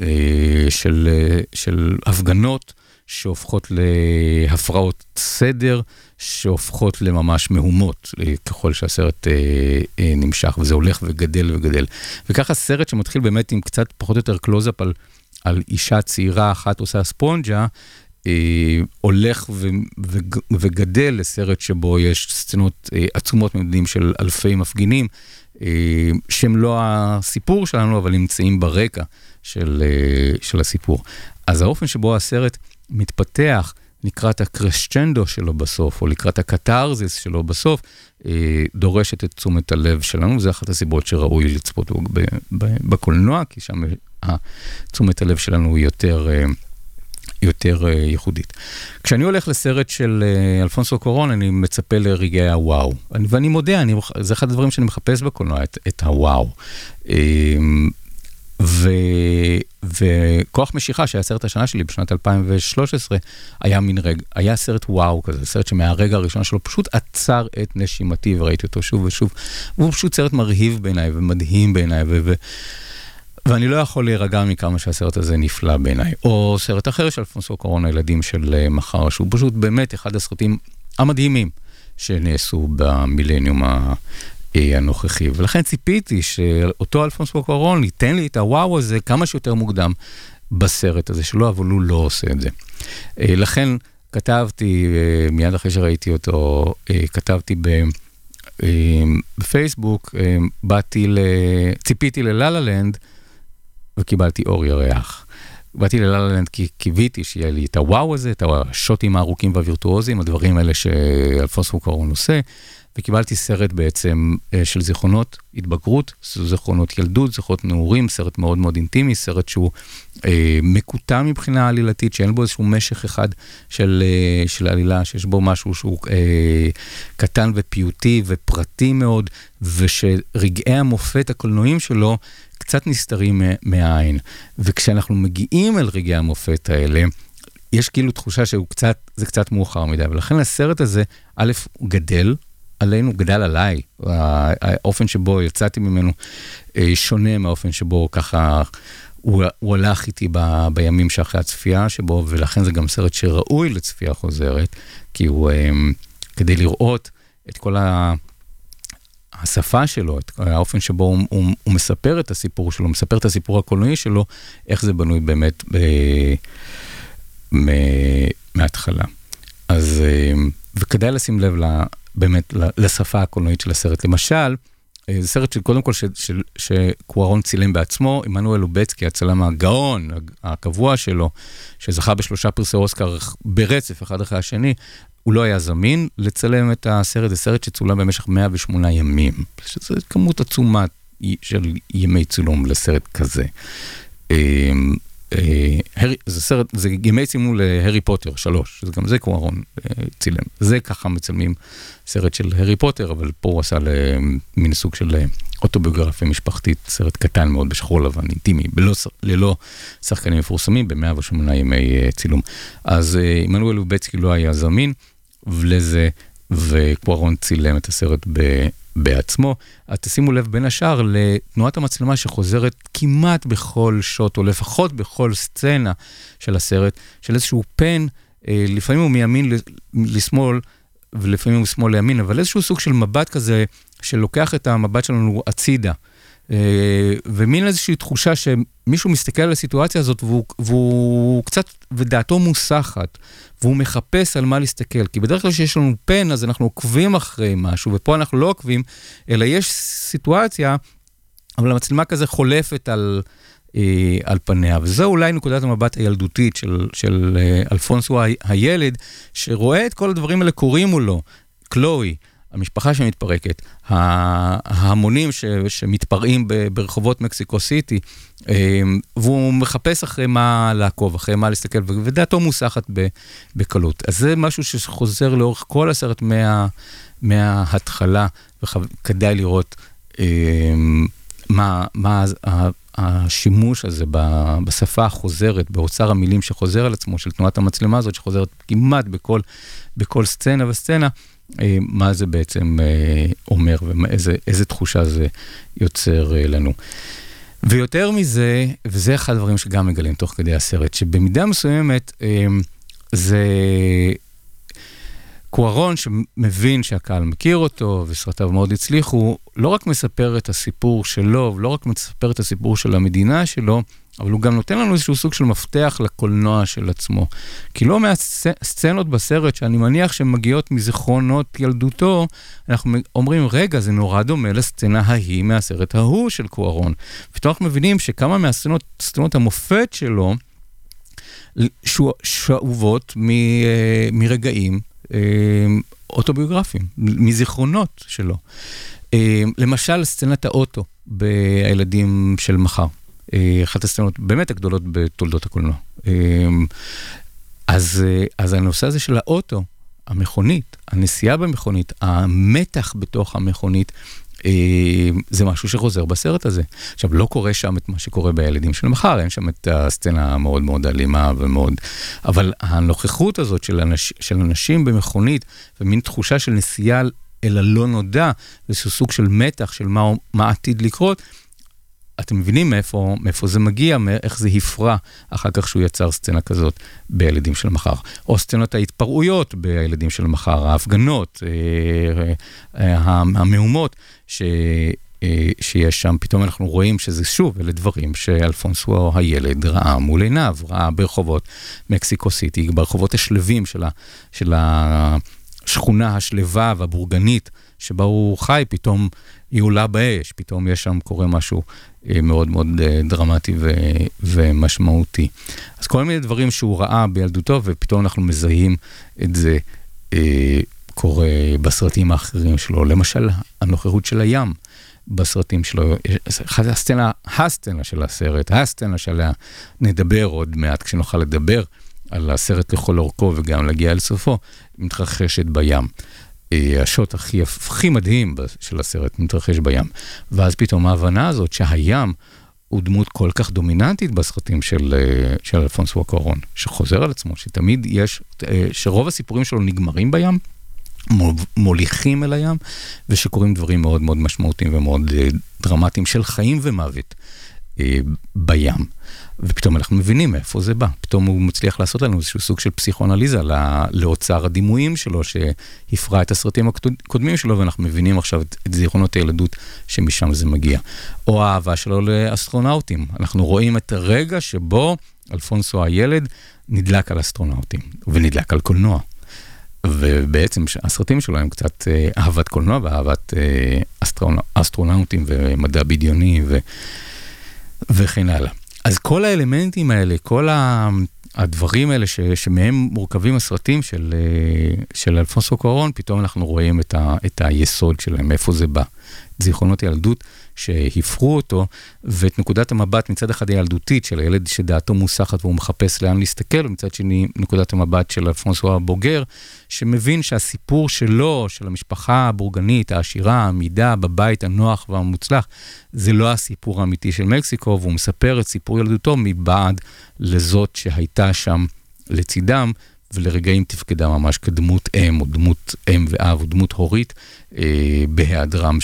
של הפגנות, שהופכות להפרעות סדר, שהופכות לממש מהומות, ככל שהסרט נמשך, וזה הולך וגדל וגדל. וככה סרט שמתחיל באמת עם קצת פחות או יותר קלוז-אפ על אישה צעירה אחת עושה ספונג'ה, הולך וגדל לסרט שבו יש סצנות עצומות ממדים של אלפי מפגינים, שהם לא הסיפור שלנו, אבל נמצאים ברקע של הסיפור. אז האופן שבו הסרט מתפתח לקראת הקרשצ'נדו שלו בסוף, או לקראת הקטרזיס שלו בסוף, דורשת את תשומת הלב שלנו, וזה אחת הסיבות שראוי לצפות בקולנוע, כי שם תשומת הלב שלנו היא יותר ייחודית. כשאני הולך לסרט של אלפונסו קוארון, אני מצפה לרגעי הוואו. ואני מודה, זה אחד הדברים שאני מחפש בקולנוע, את הוואו. וכוח משיכה, שהיה סרט השנה שלי בשנת 2013, היה סרט וואו כזה, סרט שמהרגע הראשון שלו פשוט עצר את נשימתי, וראיתי אותו שוב ושוב, והוא פשוט סרט מרהיב בעיניי, ומדהים בעיניי, ואני לא יכול להירגע מכמה שהסרט הזה נפלא בעיניי. או סרט אחר של אלפונסו קוארון, הילדים של מחר, שהוא פשוט באמת אחד הסרטים המדהימים שנעשו במילניום הנוכחי. ולכן ציפיתי שאותו אלפונסו קוארון ייתן לי את הוואו הזה כמה שיותר מוקדם בסרט הזה שלו, אבל הוא לא עושה את זה. לכן כתבתי, מיד אחרי שראיתי אותו, כתבתי בפייסבוק, ציפיתי ללה-לה-לנד, וקיבלתי אור ירח. באתי ללה-לה-לנד כי קיוויתי שיהיה לי את הוואו הזה, את השוטים הארוכים והווירטואוזיים, הדברים האלה שאלפונסו קוארון עושה, וקיבלתי סרט בעצם של זיכרונות התבגרות, זיכרונות ילדות, זיכרונות נעורים, סרט מאוד מאוד אינטימי, סרט שהוא מקוטע מבחינה עלילתית, שאין בו איזשהו משך אחד של עלילה, שיש בו משהו שהוא קטן ופיוטי ופרטי מאוד, ושרגעי המופת הקולנועים שלו קצת נסתרים מהעין. וכשאנחנו מגיעים אל רגעי המופת האלה, יש כאילו תחושה שזה קצת מאוחר מדי, ולכן הסרט הזה, א', הוא גדל עלינו, גדל עליי, האופן שבו יצאתי ממנו שונה מהאופן שבו ככה הוא הלך איתי בימים שאחרי הצפייה שבו, ולכן זה גם סרט שראוי לצפייה חוזרת, כי הוא, כדי לראות את כל השפה שלו, את האופן שבו הוא מספר את הסיפור שלו, מספר את הסיפור הקולנועי שלו, איך זה בנוי באמת מההתחלה. אז, וכדאי לשים לב באמת לשפה הקולנועית של הסרט. למשל, זה סרט שקודם כל שקוארון צילם בעצמו, עמנואל לובצקי, הצלם הגאון, הקבוע שלו, שזכה ב3 פרסי אוסקר ברצף, אחד אחרי השני, הוא לא היה זמין לצלם את הסרט, זה סרט שצולם במשך 108 ימים, שזו כמות עצומה של ימי צילום לסרט כזה. זה ימי צילום להרי פוטר 3, גם זה קוארון צילם. זה ככה מצלמים סרט של הרי פוטר, אבל פה הוא עשה מין סוג של אוטוביוגרפיה משפחתית, סרט קטן מאוד בשחור לבן, אינטימי, ללא שחקנים מפורסמים, ב108 ימי צילום. אז עמנואל לובצקי לא היה זמין לזה, וקוארון צילם את הסרט בעצמו. אז תשימו לב בין השאר לתנועת המצלמה שחוזרת כמעט בכל שוט, או לפחות בכל סצנה של הסרט, של איזשהו פן, לפעמים הוא מימין לשמאל, ולפעמים הוא שמאל לימין, אבל איזשהו סוג של מבט כזה שלוקח את המבט שלנו הצידה, ומין איזושהי תחושה שמישהו מסתכל על הסיטואציה הזאת, והוא קצת, ודעתו מוסחת, והוא מחפש על מה להסתכל, כי בדרך כלל שיש לנו פן, אז אנחנו עוקבים אחרי משהו, ופה אנחנו לא עוקבים, אלא יש סיטואציה, אבל המצלמה כזה חולפת על פניה, וזו אולי נקודת המבט הילדותית של אלפונסו הילד, שרואה את כל הדברים האלה קורים מולו, קלוי, המשפחה שמתפרקת, ההמונים שמתפרעים ברחובות מקסיקו סיטי, והוא מחפש אחרי מה לעקוב, אחרי מה להסתכל, ודעתו מוסחת בקלות. אז זה משהו שחוזר לאורך כל הסרט מההתחלה, וכדאי לראות מה השימוש הזה בשפה החוזרת, באוצר המילים שחוזר על עצמו, של תנועת המצלמה הזאת, שחוזרת כמעט בכל סצנה וסצנה, מה זה בעצם אומר, ואיזה תחושה זה יוצר לנו. ויותר מזה, וזה אחד הדברים שגם מגלים תוך כדי הסרט, שבמידה מסוימת זה קוארון שמבין שהקהל מכיר אותו, וסרטיו מאוד הצליחו, לא רק מספר את הסיפור שלו, ולא רק מספר את הסיפור של המדינה שלו, אבל הוא גם נותן לנו איזשהו סוג של מפתח לקולנוע של עצמו. כי לא מהסצנות בסרט, שאני מניח שהן מגיעות מזיכרונות ילדותו, אנחנו אומרים, רגע, זה נורא דומה לסצנה ההיא מהסרט ההוא של קוארון. ופתאום אנחנו מבינים שכמה מהסצנות המופת שלו, שאובות מרגעים אוטוביוגרפיים, מזיכרונות שלו. למשל, סצנת האוטו בילדים של מחר. אחת הסצנות באמת הגדולות בתולדות הקולנוע. אז הנושא הזה של האוטו, המכונית, הנסיעה במכונית, המתח בתוך המכונית, זה משהו שחוזר בסרט הזה. עכשיו, לא קורה שם את מה שקורה בילדים של מחר, אין שם את הסצנה מאוד מאוד אלימה ומאוד, אבל הנוכחות הזאת של אנשים במכונית, ומין תחושה של נסיעה אל הלא נודע, זה סוג של מתח של מה עתיד לקרות, אתם מבינים מאיפה זה מגיע, איך זה הפרע אחר כך שהוא יצר סצנה כזאת בילדים של מחר. או סצנות ההתפרעויות בילדים של מחר, ההפגנות, המהומות שיש שם, פתאום אנחנו רואים שזה שוב, אלה דברים שאלפונסו הילד ראה מול עיניו, ראה ברחובות מקסיקו סיטי, ברחובות השלבים של השכונה השלווה והבורגנית, שבה הוא חי, פתאום היא עולה באש, פתאום יש שם קורה משהו מאוד מאוד דרמטי ומשמעותי. אז כל מיני דברים שהוא ראה בילדותו, ופתאום אנחנו מזהים את זה קורה בסרטים האחרים שלו. למשל, הנוכחות של הים בסרטים שלו, הסצנה של הסרט, הסצנה שעליה נדבר עוד מעט, כשנוכל לדבר על הסרט לכל אורכו וגם להגיע אל סופו, מתרחשת בים. השוט הכי מדהים של הסרט מתרחש בים. ואז פתאום ההבנה הזאת שהים הוא דמות כל כך דומיננטית בסרטים של אלפונסו קוארון, שחוזר על עצמו, שתמיד יש, שרוב הסיפורים שלו נגמרים בים, מוליכים אל הים, ושקורים דברים מאוד מאוד משמעותיים ומאוד דרמטיים של חיים ומוות בים. ופתאום אנחנו מבינים מאיפה זה בא. פתאום הוא מצליח לעשות לנו איזשהו סוג של פסיכואנליזה לאוצר הדימויים שלו, שהפרע את הסרטים הקודמים שלו, ואנחנו מבינים עכשיו את זיכרונות הילדות שמשם זה מגיע. או האהבה שלו לאסטרונאוטים. אנחנו רואים את הרגע שבו אלפונסו הילד נדלק על אסטרונאוטים, ונדלק על קולנוע. ובעצם הסרטים שלו הם קצת אהבת קולנוע, ואהבת אסטרונאוטים ומדע בדיוני וכן הלאה. אז כל האלמנטים האלה, כל הדברים האלה שמהם מורכבים הסרטים של אלפונסו קוארון, פתאום אנחנו רואים את היסוד שלהם, איפה זה בא. זיכרונות ילדות שהפרו אותו, ואת נקודת המבט מצד אחד הילדותית של הילד שדעתו מוסחת והוא מחפש לאן להסתכל, ומצד שני נקודת המבט של אלפונסו הבוגר, שמבין שהסיפור שלו, של המשפחה הבורגנית, העשירה, העמידה בבית הנוח והמוצלח, זה לא הסיפור האמיתי של מקסיקו, והוא מספר את סיפור ילדותו מבעד לזאת שהייתה שם לצידם, ולרגעים תפקדה ממש כדמות אם, או דמות אם ואב, או דמות הורית, בהיעדרם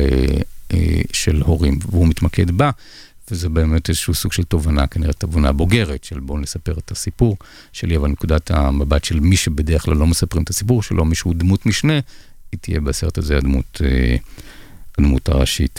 של הורים, והוא מתמקד בה, וזה באמת איזשהו סוג של תובנה, כנראה תובנה בוגרת, של בואו נספר את הסיפור שלי, אבל נקודת המבט של מי שבדרך כלל לא מספרים את הסיפור שלו, מישהו דמות משנה, היא תהיה בסרט הזה הדמות הדמות הראשית.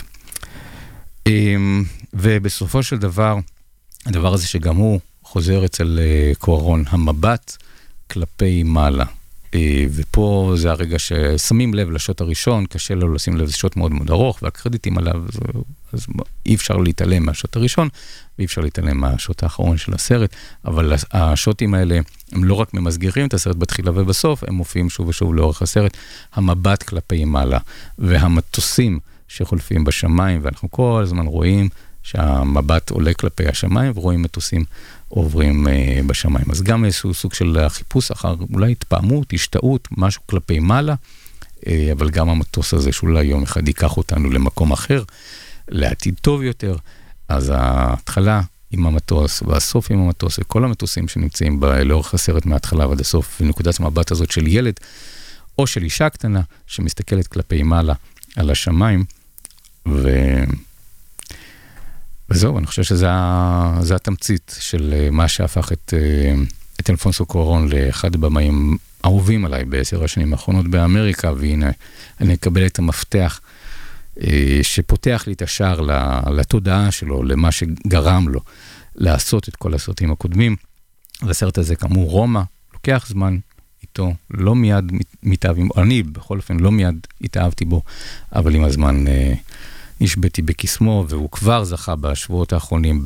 ובסופו של דבר, הדבר הזה שגם הוא חוזר אצל קוארון, המבט כלפי מעלה. ופה זה הרגע ששמים לב לשוט הראשון, קשה לו לשים לב, זה שוט מאוד מאוד ארוך, והקרדיטים עליו, אז אי אפשר להתעלם מהשוט הראשון, ואי אפשר להתעלם מהשוט האחרון של הסרט, אבל השוטים האלה, הם לא רק ממסגרים את הסרט בתחילה ובסוף, הם מופיעים שוב ושוב לאורך הסרט, המבט כלפי מעלה, והמטוסים שחולפים בשמיים, ואנחנו כל הזמן רואים שהמבט עולה כלפי השמיים, ורואים מטוסים עוברים בשמיים. אז גם איזשהו סוג של חיפוש אחר, אולי התפעמות, השתאות, משהו כלפי מעלה, אבל גם המטוס הזה שאולי יום אחד ייקח אותנו למקום אחר, לעתיד טוב יותר. אז ההתחלה עם המטוס, והסוף עם המטוס, וכל המטוסים שנמצאים לאורך הסרט מההתחלה ועד הסוף, ונקודת המבט הזאת של ילד, או של אישה קטנה, שמסתכלת כלפי מעלה על השמיים, וזהו, אני חושב שזה התמצית של מה שהפך את אלפונסו קוארון לאחד הבמאים אהובים עליי ב10 השנים האחרונות באמריקה, והנה אני אקבל את המפתח שפותח לי את השער לתודעה שלו, למה שגרם לו לעשות את כל הסרטים הקודמים. והסרט הזה כאמור רומא, לוקח זמן איתו, לא מיד מתאהבים, אני בכל אופן לא מיד התאהבתי בו, אבל עם הזמן נשבתי בקסמו, והוא כבר זכה בשבועות האחרונים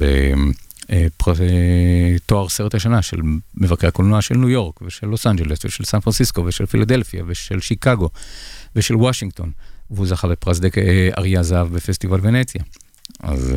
בתואר סרט השנה של מבקרי הקולנוע של ניו יורק, ושל לוס אנג'לס, ושל סן פרנסיסקו, ושל פילדלפיה, ושל שיקגו, ושל וושינגטון, והוא זכה בפרס אריה זהב בפסטיבל ונציה. אז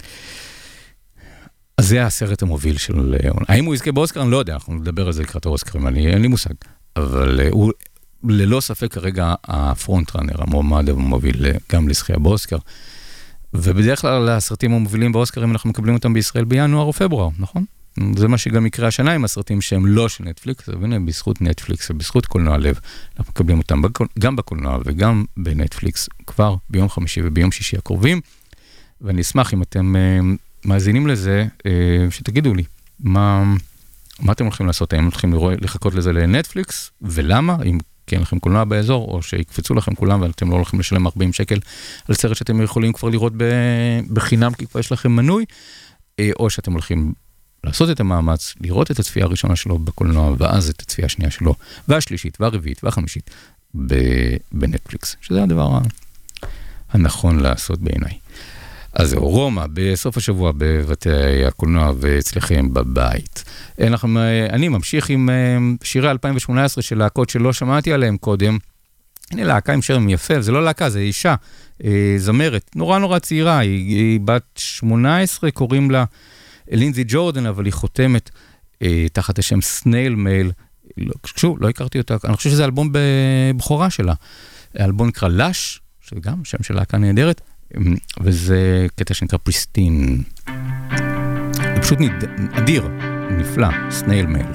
זה הסרט המוביל של... האם הוא יזכה באוסקר? אני לא יודע, אנחנו נדבר על זה לקראת האוסקרים, אין לי מושג. אבל הוא ללא ספק כרגע הפרונט ראנר, המועמד המוביל גם לזכייה באוסקר. ובדרך כלל הסרטים המובילים באוסקרים אנחנו מקבלים אותם בישראל בינואר או פברואר, נכון? זה מה שגם יקרה השנה עם הסרטים שהם לא של נטפליקס, והנה בזכות נטפליקס ובזכות קולנוע לב, אנחנו מקבלים אותם גם בקולנוע וגם בנטפליקס כבר ביום חמישי וביום שישי הקרובים. ואני אשמח אם אתם מאזינים לזה, שתגידו לי, מה אתם הולכים לעשות? האם הולכים לחכות לזה לנטפליקס, ולמה? אם כן לכם קולנוע באזור, או שיקפצו לכם כולם, ואתם לא הולכים לשלם 40 שקל על סרט שאתם יכולים כבר לראות בחינם, כי כבר יש לכם מנוי, או שאתם הולכים לעשות את המאמץ, לראות את הצפייה הראשונה שלו בקולנוע, ואז את הצפייה השנייה שלו, והשלישית, והרביעית, והחמישית, בנטפליקס, שזה הדבר הנכון לעשות בעיניי. אז זהו, רומא, בסוף השבוע בבתי הקולנוע ואצלכם בבית. אני ממשיך עם שירי 2018 של להקות שלא שמעתי עליהם קודם. הנה להקה עם שרם יפה, זה לא להקה, זה אישה, זמרת, נורא צעירה, היא בת 18, קוראים לה לינזי ג'ורדן, אבל היא חותמת תחת השם סנייל מייל. שוב, לא הכרתי אותה, אני חושב שזה אלבום בבחורה שלה. האלבום נקרא לש, שגם שם של להקה נהדרת, וזה קטע שנקרא פריסטין. זה פשוט אדיר, נפלא, סנייל מייל.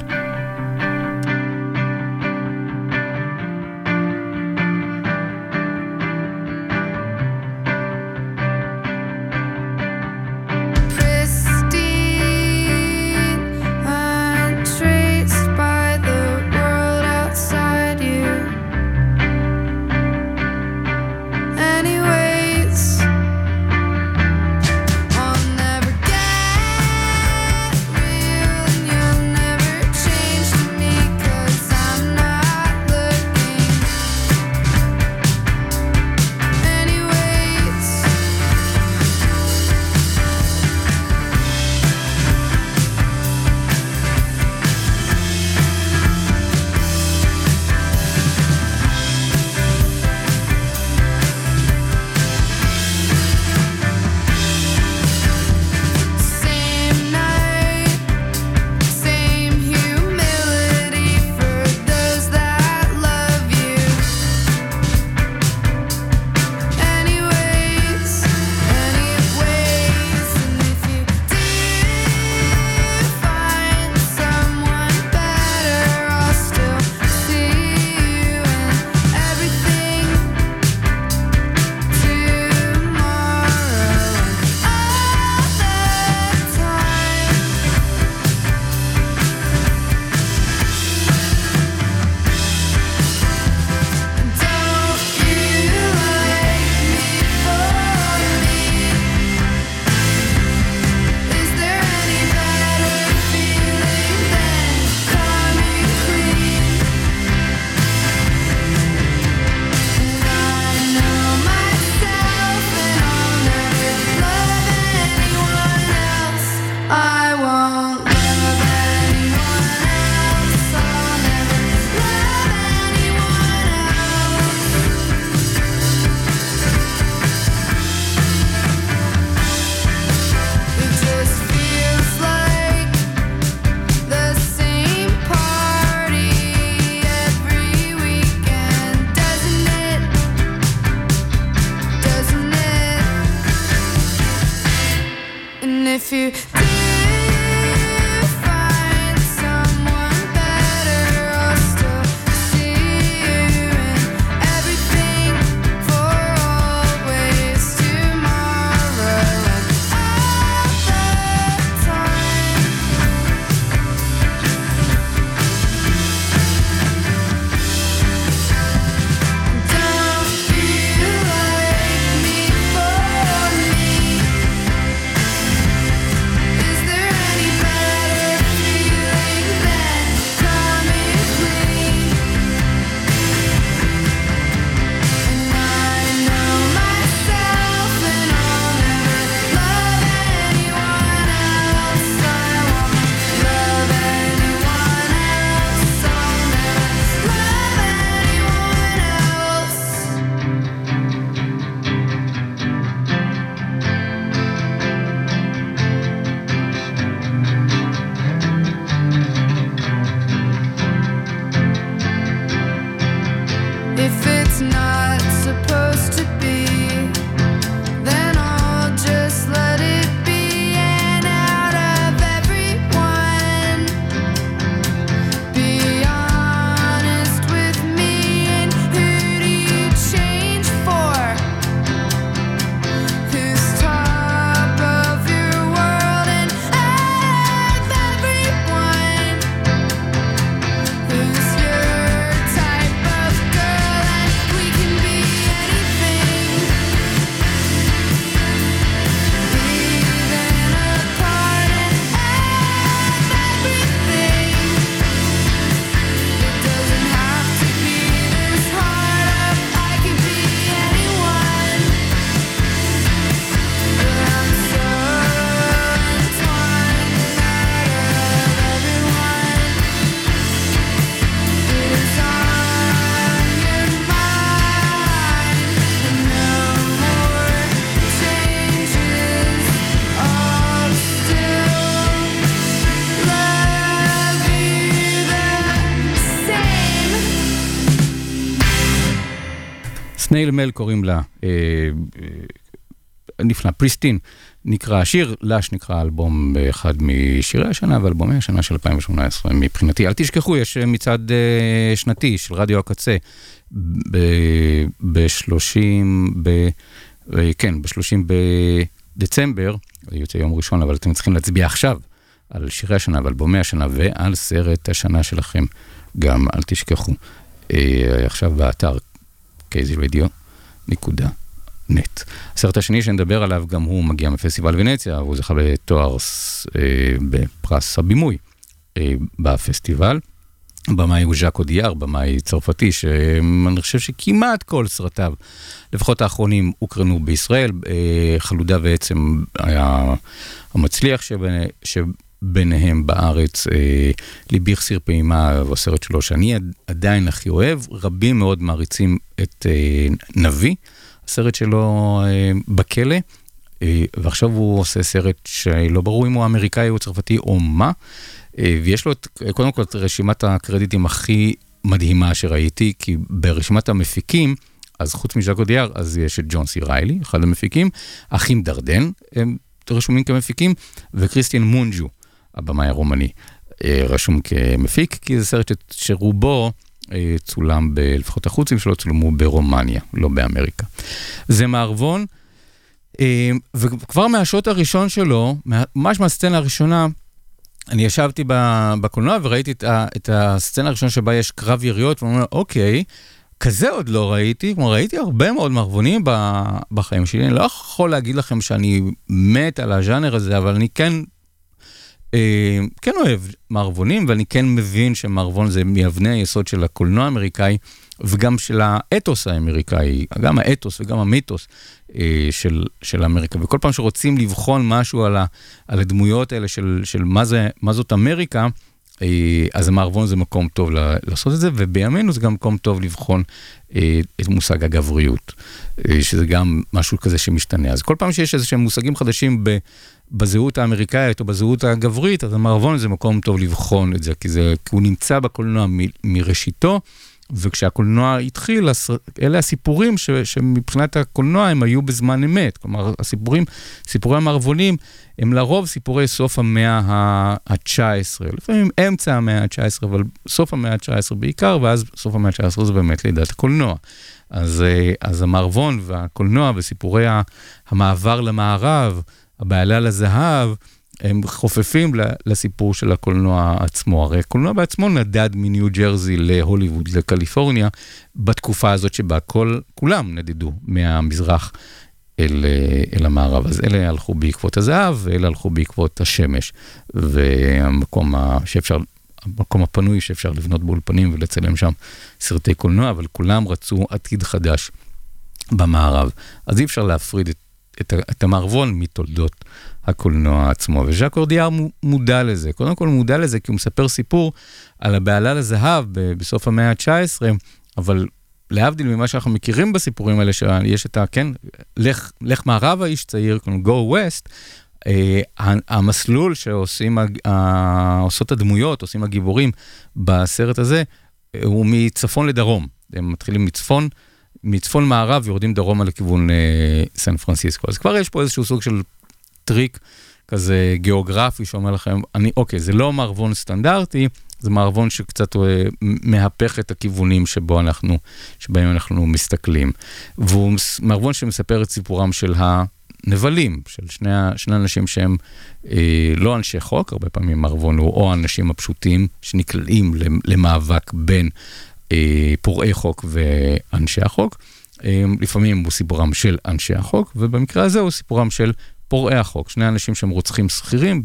Change And if you do find someone better, I'll still see you in everything for always tomorrow and all the time. Don't you like me for me? Is there any better feeling than coming clean? And I know myself and I'll never love anyone else. I won't love anyone else. I'll never love anyone else. If it's not supposed to be, then I'll just let it be. And out of everyone, be honest with me. And who do you change for? Who's top of your world? And out of everyone, who's your type of girl? And we can be anything, even apart. And everything, it doesn't have to be this hard. I can be anyone, but I'm so entwined out of everyone is on your mind, and no more changes. I'll still love you the same. סנייל מל קוראים לה, נפלא, פריסטין, נקרא השיר, לש נקרא אלבום אחד משירי השנה, ואלבומי השנה של 2018 מבחינתי. אל תשכחו, יש מצעד שנתי של רדיו הקצה, ב-30 בדצמבר, זה יוצא יום ראשון, אבל אתם צריכים להצביע עכשיו על שירי השנה ואלבומי השנה ועל סרט השנה שלכם, גם אל תשכחו. עכשיו באתר kzradio.net. הסרט השני שנדבר עליו, גם הוא מגיע מפסטיבל ונציה, והוא זכה בתואר בפרס הבימוי בפסטיבל. במאי הוא ז'אק אודיאר, במאי צרפתי, שאני חושב שכמעט כל סרטיו, לפחות האחרונים, הוקרנו בישראל. חלודה בעצם היה המצליח שביניהם בארץ, ליבי חסיר פעימה, והסרט שלו שאני עדיין הכי אוהב. רבים מאוד מעריצים את נביא, הסרט שלו בכלא, ועכשיו הוא עושה סרט שלא ברור אם הוא אמריקאי או צרפתי או מה, ויש לו קודם כל את רשימת הקרדיטים הכי מדהימה שראיתי, כי ברשימת המפיקים, אז חוץ מז'אק אודיאר, אז יש את ג'ון סי ריילי, אחד המפיקים, אחים דרדן, הם רשומים כמפיקים, וכריסטיאן מונג'ו, הבמאי הרומני, רשום כמפיק, כי זה סרט שרובו צולם, לפחות החוצים שלו צולמו ברומניה, לא באמריקה. זה מערבון, וכבר מהשעות הראשון שלו, ממש מהסצנה הראשונה, אני ישבתי בקולנוע וראיתי את הסצנה הראשונה שבה יש קרב יריות, ואומר, אוקיי, כזה עוד לא ראיתי, כלומר ראיתי הרבה מאוד מערבונים בחיים שלי, אני לא יכול להגיד לכם שאני מת על הז'אנר הזה, אבל אני כן אוהב מערבונים, ואני כן מבין שמערבון זה מאבני היסוד של הקולנוע האמריקאי, וגם של האתוס האמריקאי, גם האתוס וגם המיתוס של אמריקה. וכל פעם שרוצים לבחון משהו על הדמויות האלה של מה זאת אמריקה, אז המערבון זה מקום טוב לעשות את זה, ובימינו זה גם מקום טוב לבחון את מושג הגבריות, שזה גם משהו כזה שמשתנה. אז כל פעם שיש איזשהם מושגים חדשים בזהות האמריקאית או בזהות הגברית, אז המערבון זה מקום טוב לבחון את זה, כי הוא נמצא בקולנוע מראשיתו, וכשהקולנוע התחיל, אלה הסיפורים שמבחינת הקולנוע הם היו בזמן אמת. כלומר, סיפורי המערבונים, הם לרוב סיפורי סוף המאה ה-19. לפעמים אמצע המאה ה-19, אבל סוף המאה ה-19 בעיקר, ואז סוף המאה ה-19 זה באמת לידת הקולנוע. אז המערבון והקולנוע וסיפורי המעבר למערב, הבעלה לזהב, הם חופפים לסיפור של הקולנוע עצמו. הרי הקולנוע בעצמו נדד מניו ג'רזי להוליווד, לקליפורניה, בתקופה הזאת שבה כולם נדדו מהמזרח אל המערב. אז אלה הלכו בעקבות הזהב, ואלה הלכו בעקבות השמש, והמקום הפנוי שאפשר לבנות באולפנים ולצלם שם סרטי קולנוע, אבל כולם רצו עתיד חדש במערב. אז אי אפשר להפריד את המערבון מתולדות הקולנוע עצמו, וז'אק אודיאר מודע לזה. קודם כל הוא מודע לזה כי הוא מספר סיפור על הבעלה לזהב בסוף המאה ה-19, אבל להבדיל ממה שאנחנו מכירים בסיפורים האלה, שיש את לך מערב האיש צעיר, go west, המסלול שעושות הדמויות, עושים הגיבורים בסרט הזה, הוא מצפון לדרום. הם מתחילים מצפון מערב ויורדים דרומה לכיוון סן פרנסיסקו. אז כבר יש פה איזשהו סוג של טריק כזה גיאוגרפי שאומר לכם, אוקיי, זה לא מערבון סטנדרטי, זה מערבון שקצת מהפך את הכיוונים שבהם אנחנו מסתכלים. והוא מערבון שמספר את סיפורם של הנבלים, של שני אנשים שהם לא אנשי חוק, הרבה פעמים מערבון הוא או האנשים הפשוטים שנקלעים למאבק בין פורעי חוק ואנשי החוק. לפעמים הוא סיפורם של אנשי החוק, ובמקרה הזה הוא סיפורם של פורעי החוק. שני אנשים שהם רוצחים שכירים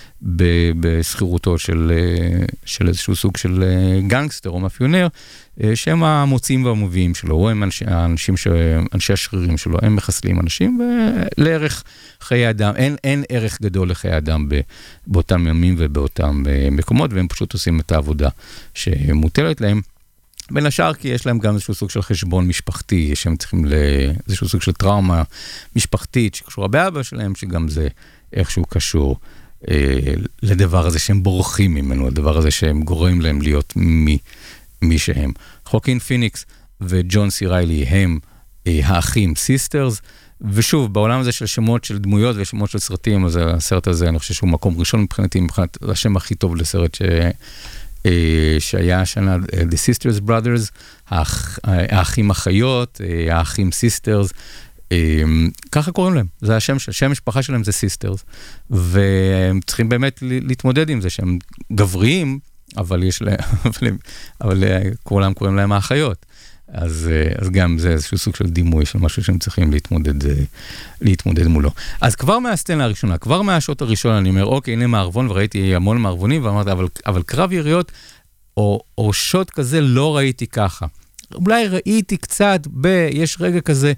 בסחירותו של איזשהו סוג של גנגסטר או מאפיונר, שהם המוצאים והמוביאים שלו, או הם אנשי השרירים שלו, הם מחסלים אנשים, ולערך חיי אדם, אין ערך גדול לחיי אדם באותם ימים ובאותם מקומות, והם פשוט עושים את העבודה שמוטלת להם. בין השאר כי יש להם גם איזשהו סוג של חשבון משפחתי, שהם צריכים לאיזשהו סוג של טראומה משפחתית שקשורה באבא שלהם, שגם זה איכשהו קשור לדבר הזה שהם בורחים ממנו, הדבר הזה שהם גורם להם להיות מי שהם. חוקין פיניקס וג'ון סי ריילי הם האחים סיסטרס, ושוב, בעולם הזה של שמות של דמויות ושמות של סרטים, אז הסרט הזה אני חושב שהוא מקום ראשון מבחינתי, מבחינת השם הכי טוב לסרט שהיה השנה, The Sisters Brothers, האחים אחיות, האחים Sisters, ככה קוראים להם, זה השם משפחה שלהם זה Sisters, והם צריכים באמת להתמודד עם זה שהם גבריים, אבל כולם קוראים להם האחיות, אז גם זה איזשהו סוג של דימוי של משהו שהם צריכים להתמודד מולו. אז כבר מהסצנה הראשונה, כבר מהשוט הראשון, אני אומר, אוקיי, הנה מערבון, וראיתי המון מערבונים, ואמרתי, אבל קרב יריות, או שוט כזה, לא ראיתי ככה. אולי ראיתי קצת, יש רגע כזה,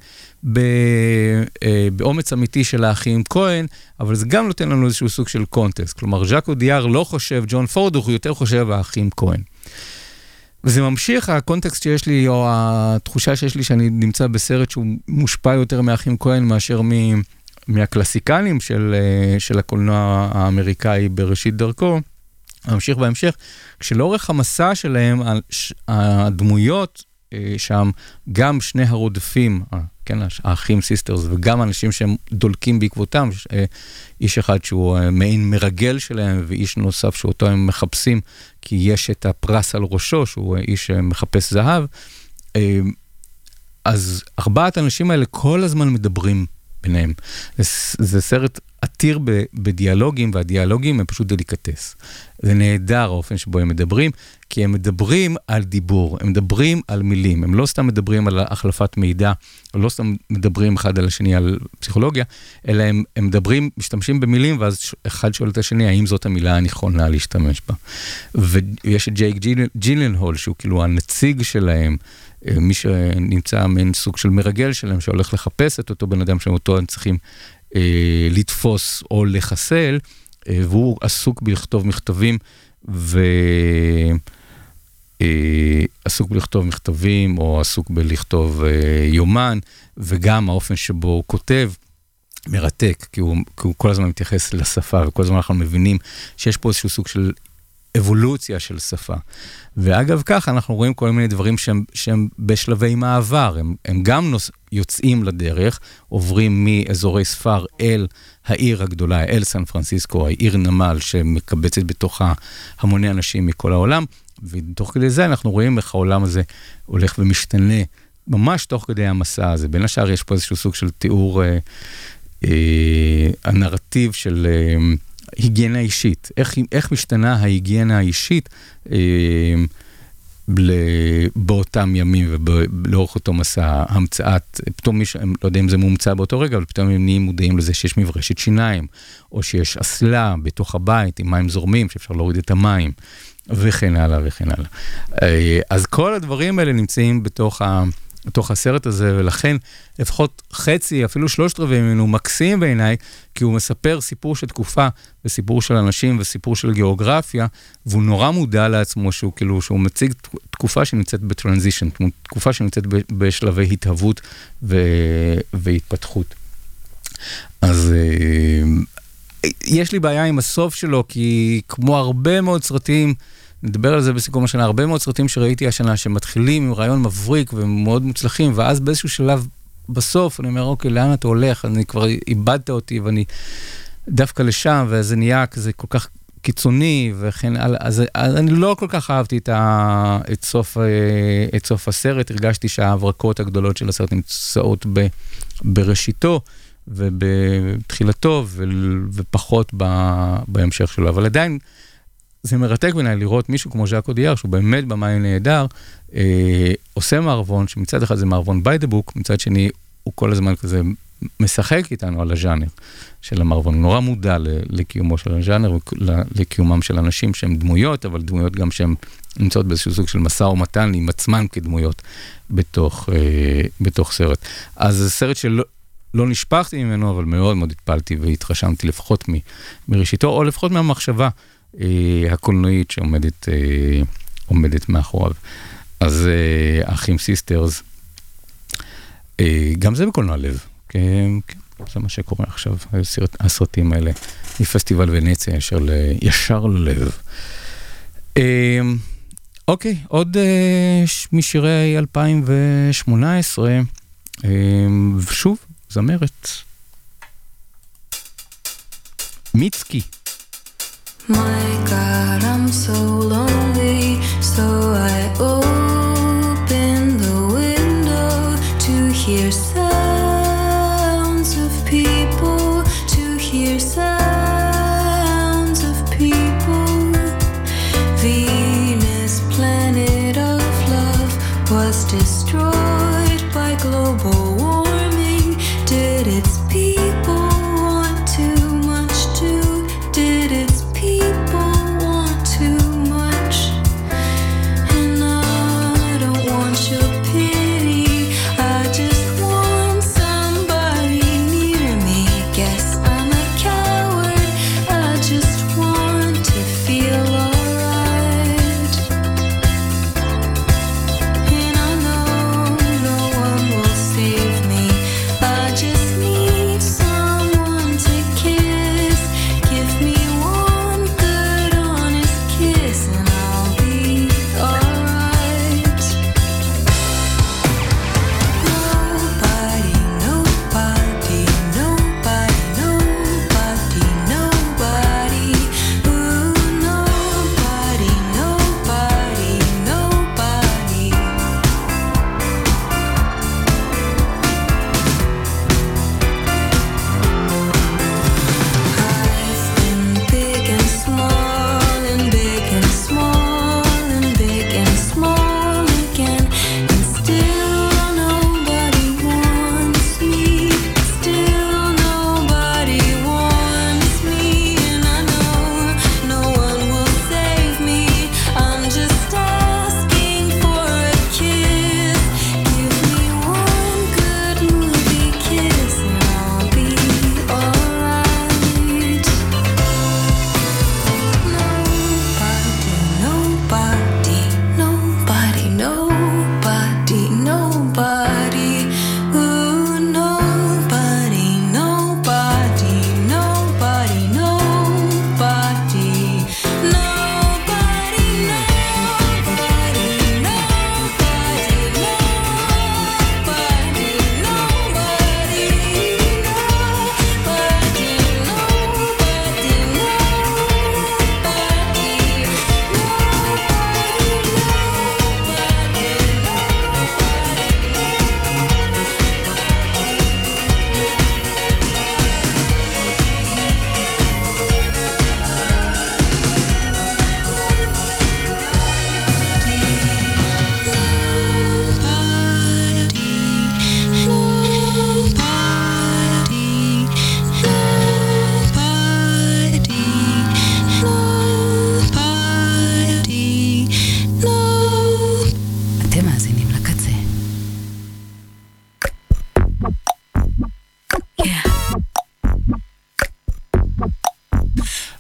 באומץ אמיתי של האחים כהן, אבל זה גם נותן לנו איזשהו סוג של קונטקסט. כלומר, ז'אק אודיאר לא חושב ג'ון פורד, הוא יותר חושב האחים כהן. וזה ממשיך, הקונטקסט שיש לי, או התחושה שיש לי שאני נמצא בסרט שהוא מושפע יותר מאחים כהן, מאשר מהקלאסיקלים של הקולנוע האמריקאי בראשית דרכו, ממשיך בהמשך, כשלאורך המסע שלהם, הדמויות שם, גם שני הרודפים, כן, האחים סיסטרס, וגם אנשים שהם דולקים בעקבותם, איש אחד שהוא מעין מרגל שלהם, ואיש נוסף שאותו הם מחפשים, כי יש את הפרס על ראשו, שהוא איש שמחפש זהב, אז ארבעת האנשים האלה כל הזמן מדברים ביניהם. זה סרט עתיר בדיאלוגים, והדיאלוגים הם פשוט דליקטס. זה נהדר האופן שבו הם מדברים, כי הם מדברים על דיבור, הם מדברים על מילים, הם לא סתם מדברים על החלפת מידע, לא סתם מדברים אחד על השני על פסיכולוגיה, אלא הם מדברים, משתמשים במילים, ואז אחד שואל את השני, האם זאת המילה הנכונה להשתמש בה. ויש את ג'ייק ג'ילנהול, שהוא כאילו הנציג שלהם, מי שנמצא מן סוג של מרגל שלהם, שהולך לחפש את אותו בן אדם שאותו הם צריכים לתפוס או לחסל, והוא עסוק בלכתוב מכתבים, עסוק בלכתוב מכתבים, או עסוק בלכתוב יומן, וגם האופן שבו הוא כותב, מרתק, כי הוא כל הזמן מתייחס לשפה, וכל הזמן אנחנו מבינים שיש פה איזשהו סוג של אבולוציה של שפה. ואגב כך, אנחנו רואים כל מיני דברים שהם בשלבי מעבר, הם גם יוצאים לדרך, עוברים מאזורי ספר אל העיר הגדולה, אל סן פרנסיסקו, העיר נמל שמקבצת בתוכה המוני אנשים מכל העולם, ותוך כדי זה אנחנו רואים איך העולם הזה הולך ומשתנה, ממש תוך כדי המסע הזה. בין השאר יש פה איזשהו סוג של תיאור הנרטיב של היגיינה אישית, איך משתנה ההיגיינה האישית באותם ימים ולאורך אותו מסע, המצאת, פתאום מישהו, לא יודע אם זה מומצא באותו רגע, אבל פתאום הם נהיים מודעים לזה שיש מברשת שיניים, או שיש אסלה בתוך הבית עם מים זורמים, שאפשר להוריד את המים, וכן הלאה וכן הלאה. אז כל הדברים האלה נמצאים בתוך הסרט הזה, ולכן לפחות חצי, אפילו 3/4 ממנו מקסים בעיניי, כי הוא מספר סיפור של תקופה, וסיפור של אנשים, וסיפור של גיאוגרפיה, והוא נורא מודע לעצמו, שהוא כאילו, שהוא מציג תקופה שנמצאת בטרנזישן, תקופה שנמצאת בשלבי התהוות והתפתחות. אז יש לי בעיה עם הסוף שלו, כי כמו הרבה מאוד סרטים, נדבר על זה בסיכום השנה, הרבה מאוד סרטים שראיתי השנה, שמתחילים עם רעיון מבריק ומאוד מוצלחים, ואז באיזשהו שלב בסוף, אני אומר, אוקיי, לאן אתה הולך? אני כבר איבדת אותי, ואני דווקא לשם, וזה נהיה כזה כל כך קיצוני, וכן, אז אני לא כל כך אהבתי את סוף הסרט, הרגשתי שההברקות הגדולות של הסרט נמצאות בראשיתו, ובתחילתו, ופחות בהמשך שלו, אבל עדיין, זה מרתק בעיניי לראות מישהו כמו ז'אק אודיאר, שהוא באמת במאי נהדר, עושה מערבון, שמצד אחד זה מערבון by the book, מצד שני הוא כל הזמן כזה משחק איתנו על הז'אנר של המערבון. הוא נורא מודע לקיומו של הז'אנר, לקיומם של אנשים שהם דמויות, אבל דמויות גם שהם נמצאות באיזשהו סוג של מסע ומתן עם עצמם כדמויות בתוך סרט. אז זה סרט שלא נשפחתי ממנו, אבל מאוד מאוד התפלתי והתרשמתי לפחות מראשיתו, או לפחות מהמחשבה הקולנועית שעומדת מאחוריו. אז אחים סיסטרס, גם זה בקולנוע לב, זה מה שקורה עכשיו, הסרטים האלה, מפסטיבל ונציה ישר ללב. אוקיי, עוד משירי 2018, ושוב, זמרת. מיצקי. My God, I'm so lonely, so I open the window to hear sounds of people, to hear sounds of people. Venus, planet of love, was destroyed by global warming. Did its people want too much too? Did its people want too much? And I don't want your pity, I just want somebody near me. Guess I'm a coward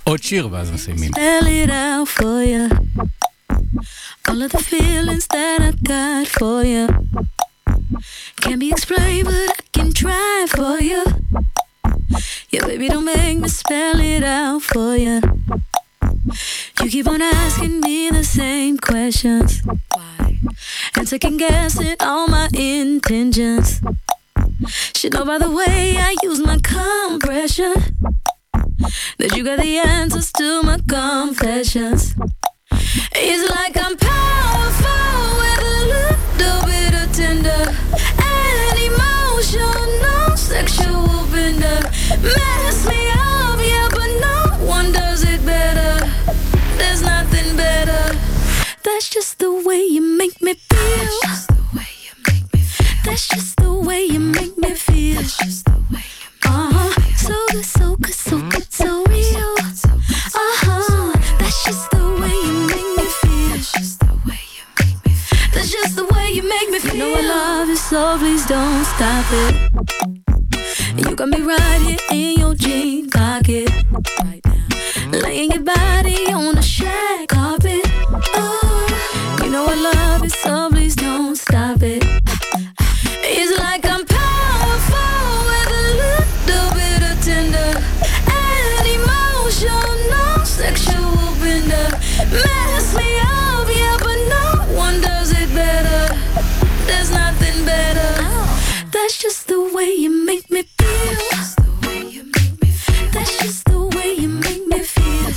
עוד שיר ואז מסיימים. Spell it out for you. All of the feelings that I got for you can't be explained, but I can try for you. Yeah, baby, don't make me spell it out for you. You keep on asking me the same questions. Why? And second guessing all my intentions. Should know by the way I use my compression that you got the answers to my confessions. It's like I'm powerful with a little bit of tender and emotional sexual bender. Mess me up, yeah, but no one does it better. There's nothing better. That's just the way you make me feel. That's just the way you make me feel. That's just the way you make me feel. So good, so good, so good, so real. That's just the way you make me feel. That's just the way you make me feel. That's just the way you make me feel. You know I love you, so please don't stop it. You got me right here in your jean pocket right now, laying your body on the shag carpet. Oh, you know I love it, so please don't stop it. It's like I'm powerful with a little bit of tender and emotional sexual bender. Mess me up, yeah, but no one does it better. There's nothing better. That's just the way you make me feel. That's just the way you make me feel.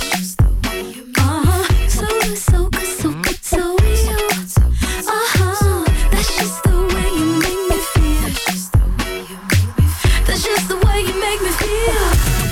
So good, so good, so good, so real. That's just the way you make me feel. That's just the way you make me feel.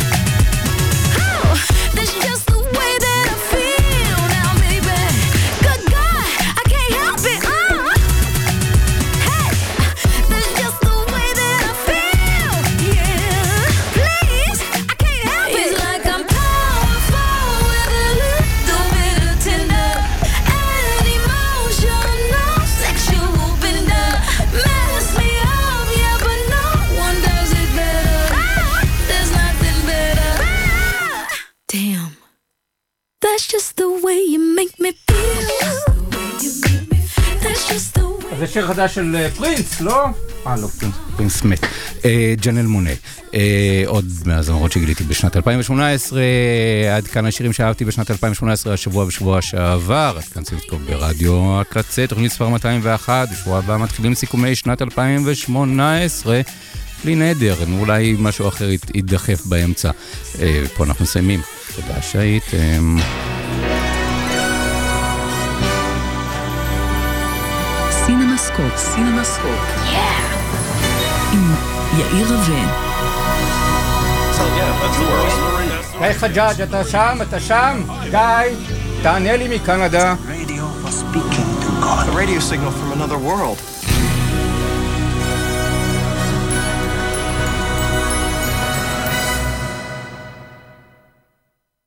That's just the way that I feel now, baby. Good God, I can't help it. Hey, that's just the way that I feel. Yeah, please, I can't help it. It's like I'm powerful with a little bit of tender and emotional sexual bender. Mess me up, yeah, but no one does it better. There's nothing better. Damn, that's just the way you make me feel. That's just the way. זה שיר חדש של פרינס, לא? לא, פרינס מת. ג'נל מונה. עוד מהזמרות שגיליתי בשנת 2018. עד כאן השירים שאהבתי בשנת 2018, השבוע ושבוע שעבר. עד כאן סימפטיקום ברדיו הקצה, תוכנית ספר 201. בשבוע הבא מתחילים סיכומי שנת 2018. בלי נדר, אולי משהו אחר ידחף באמצע. פה אנחנו מסיימים. תודה שהייתם. סינמסקופ, סינמסקופ. עם יאיר רווה. גיא חג'אג', אתה שם? אתה שם? גיא, תענה לי מקנדה. The radio signal from another world.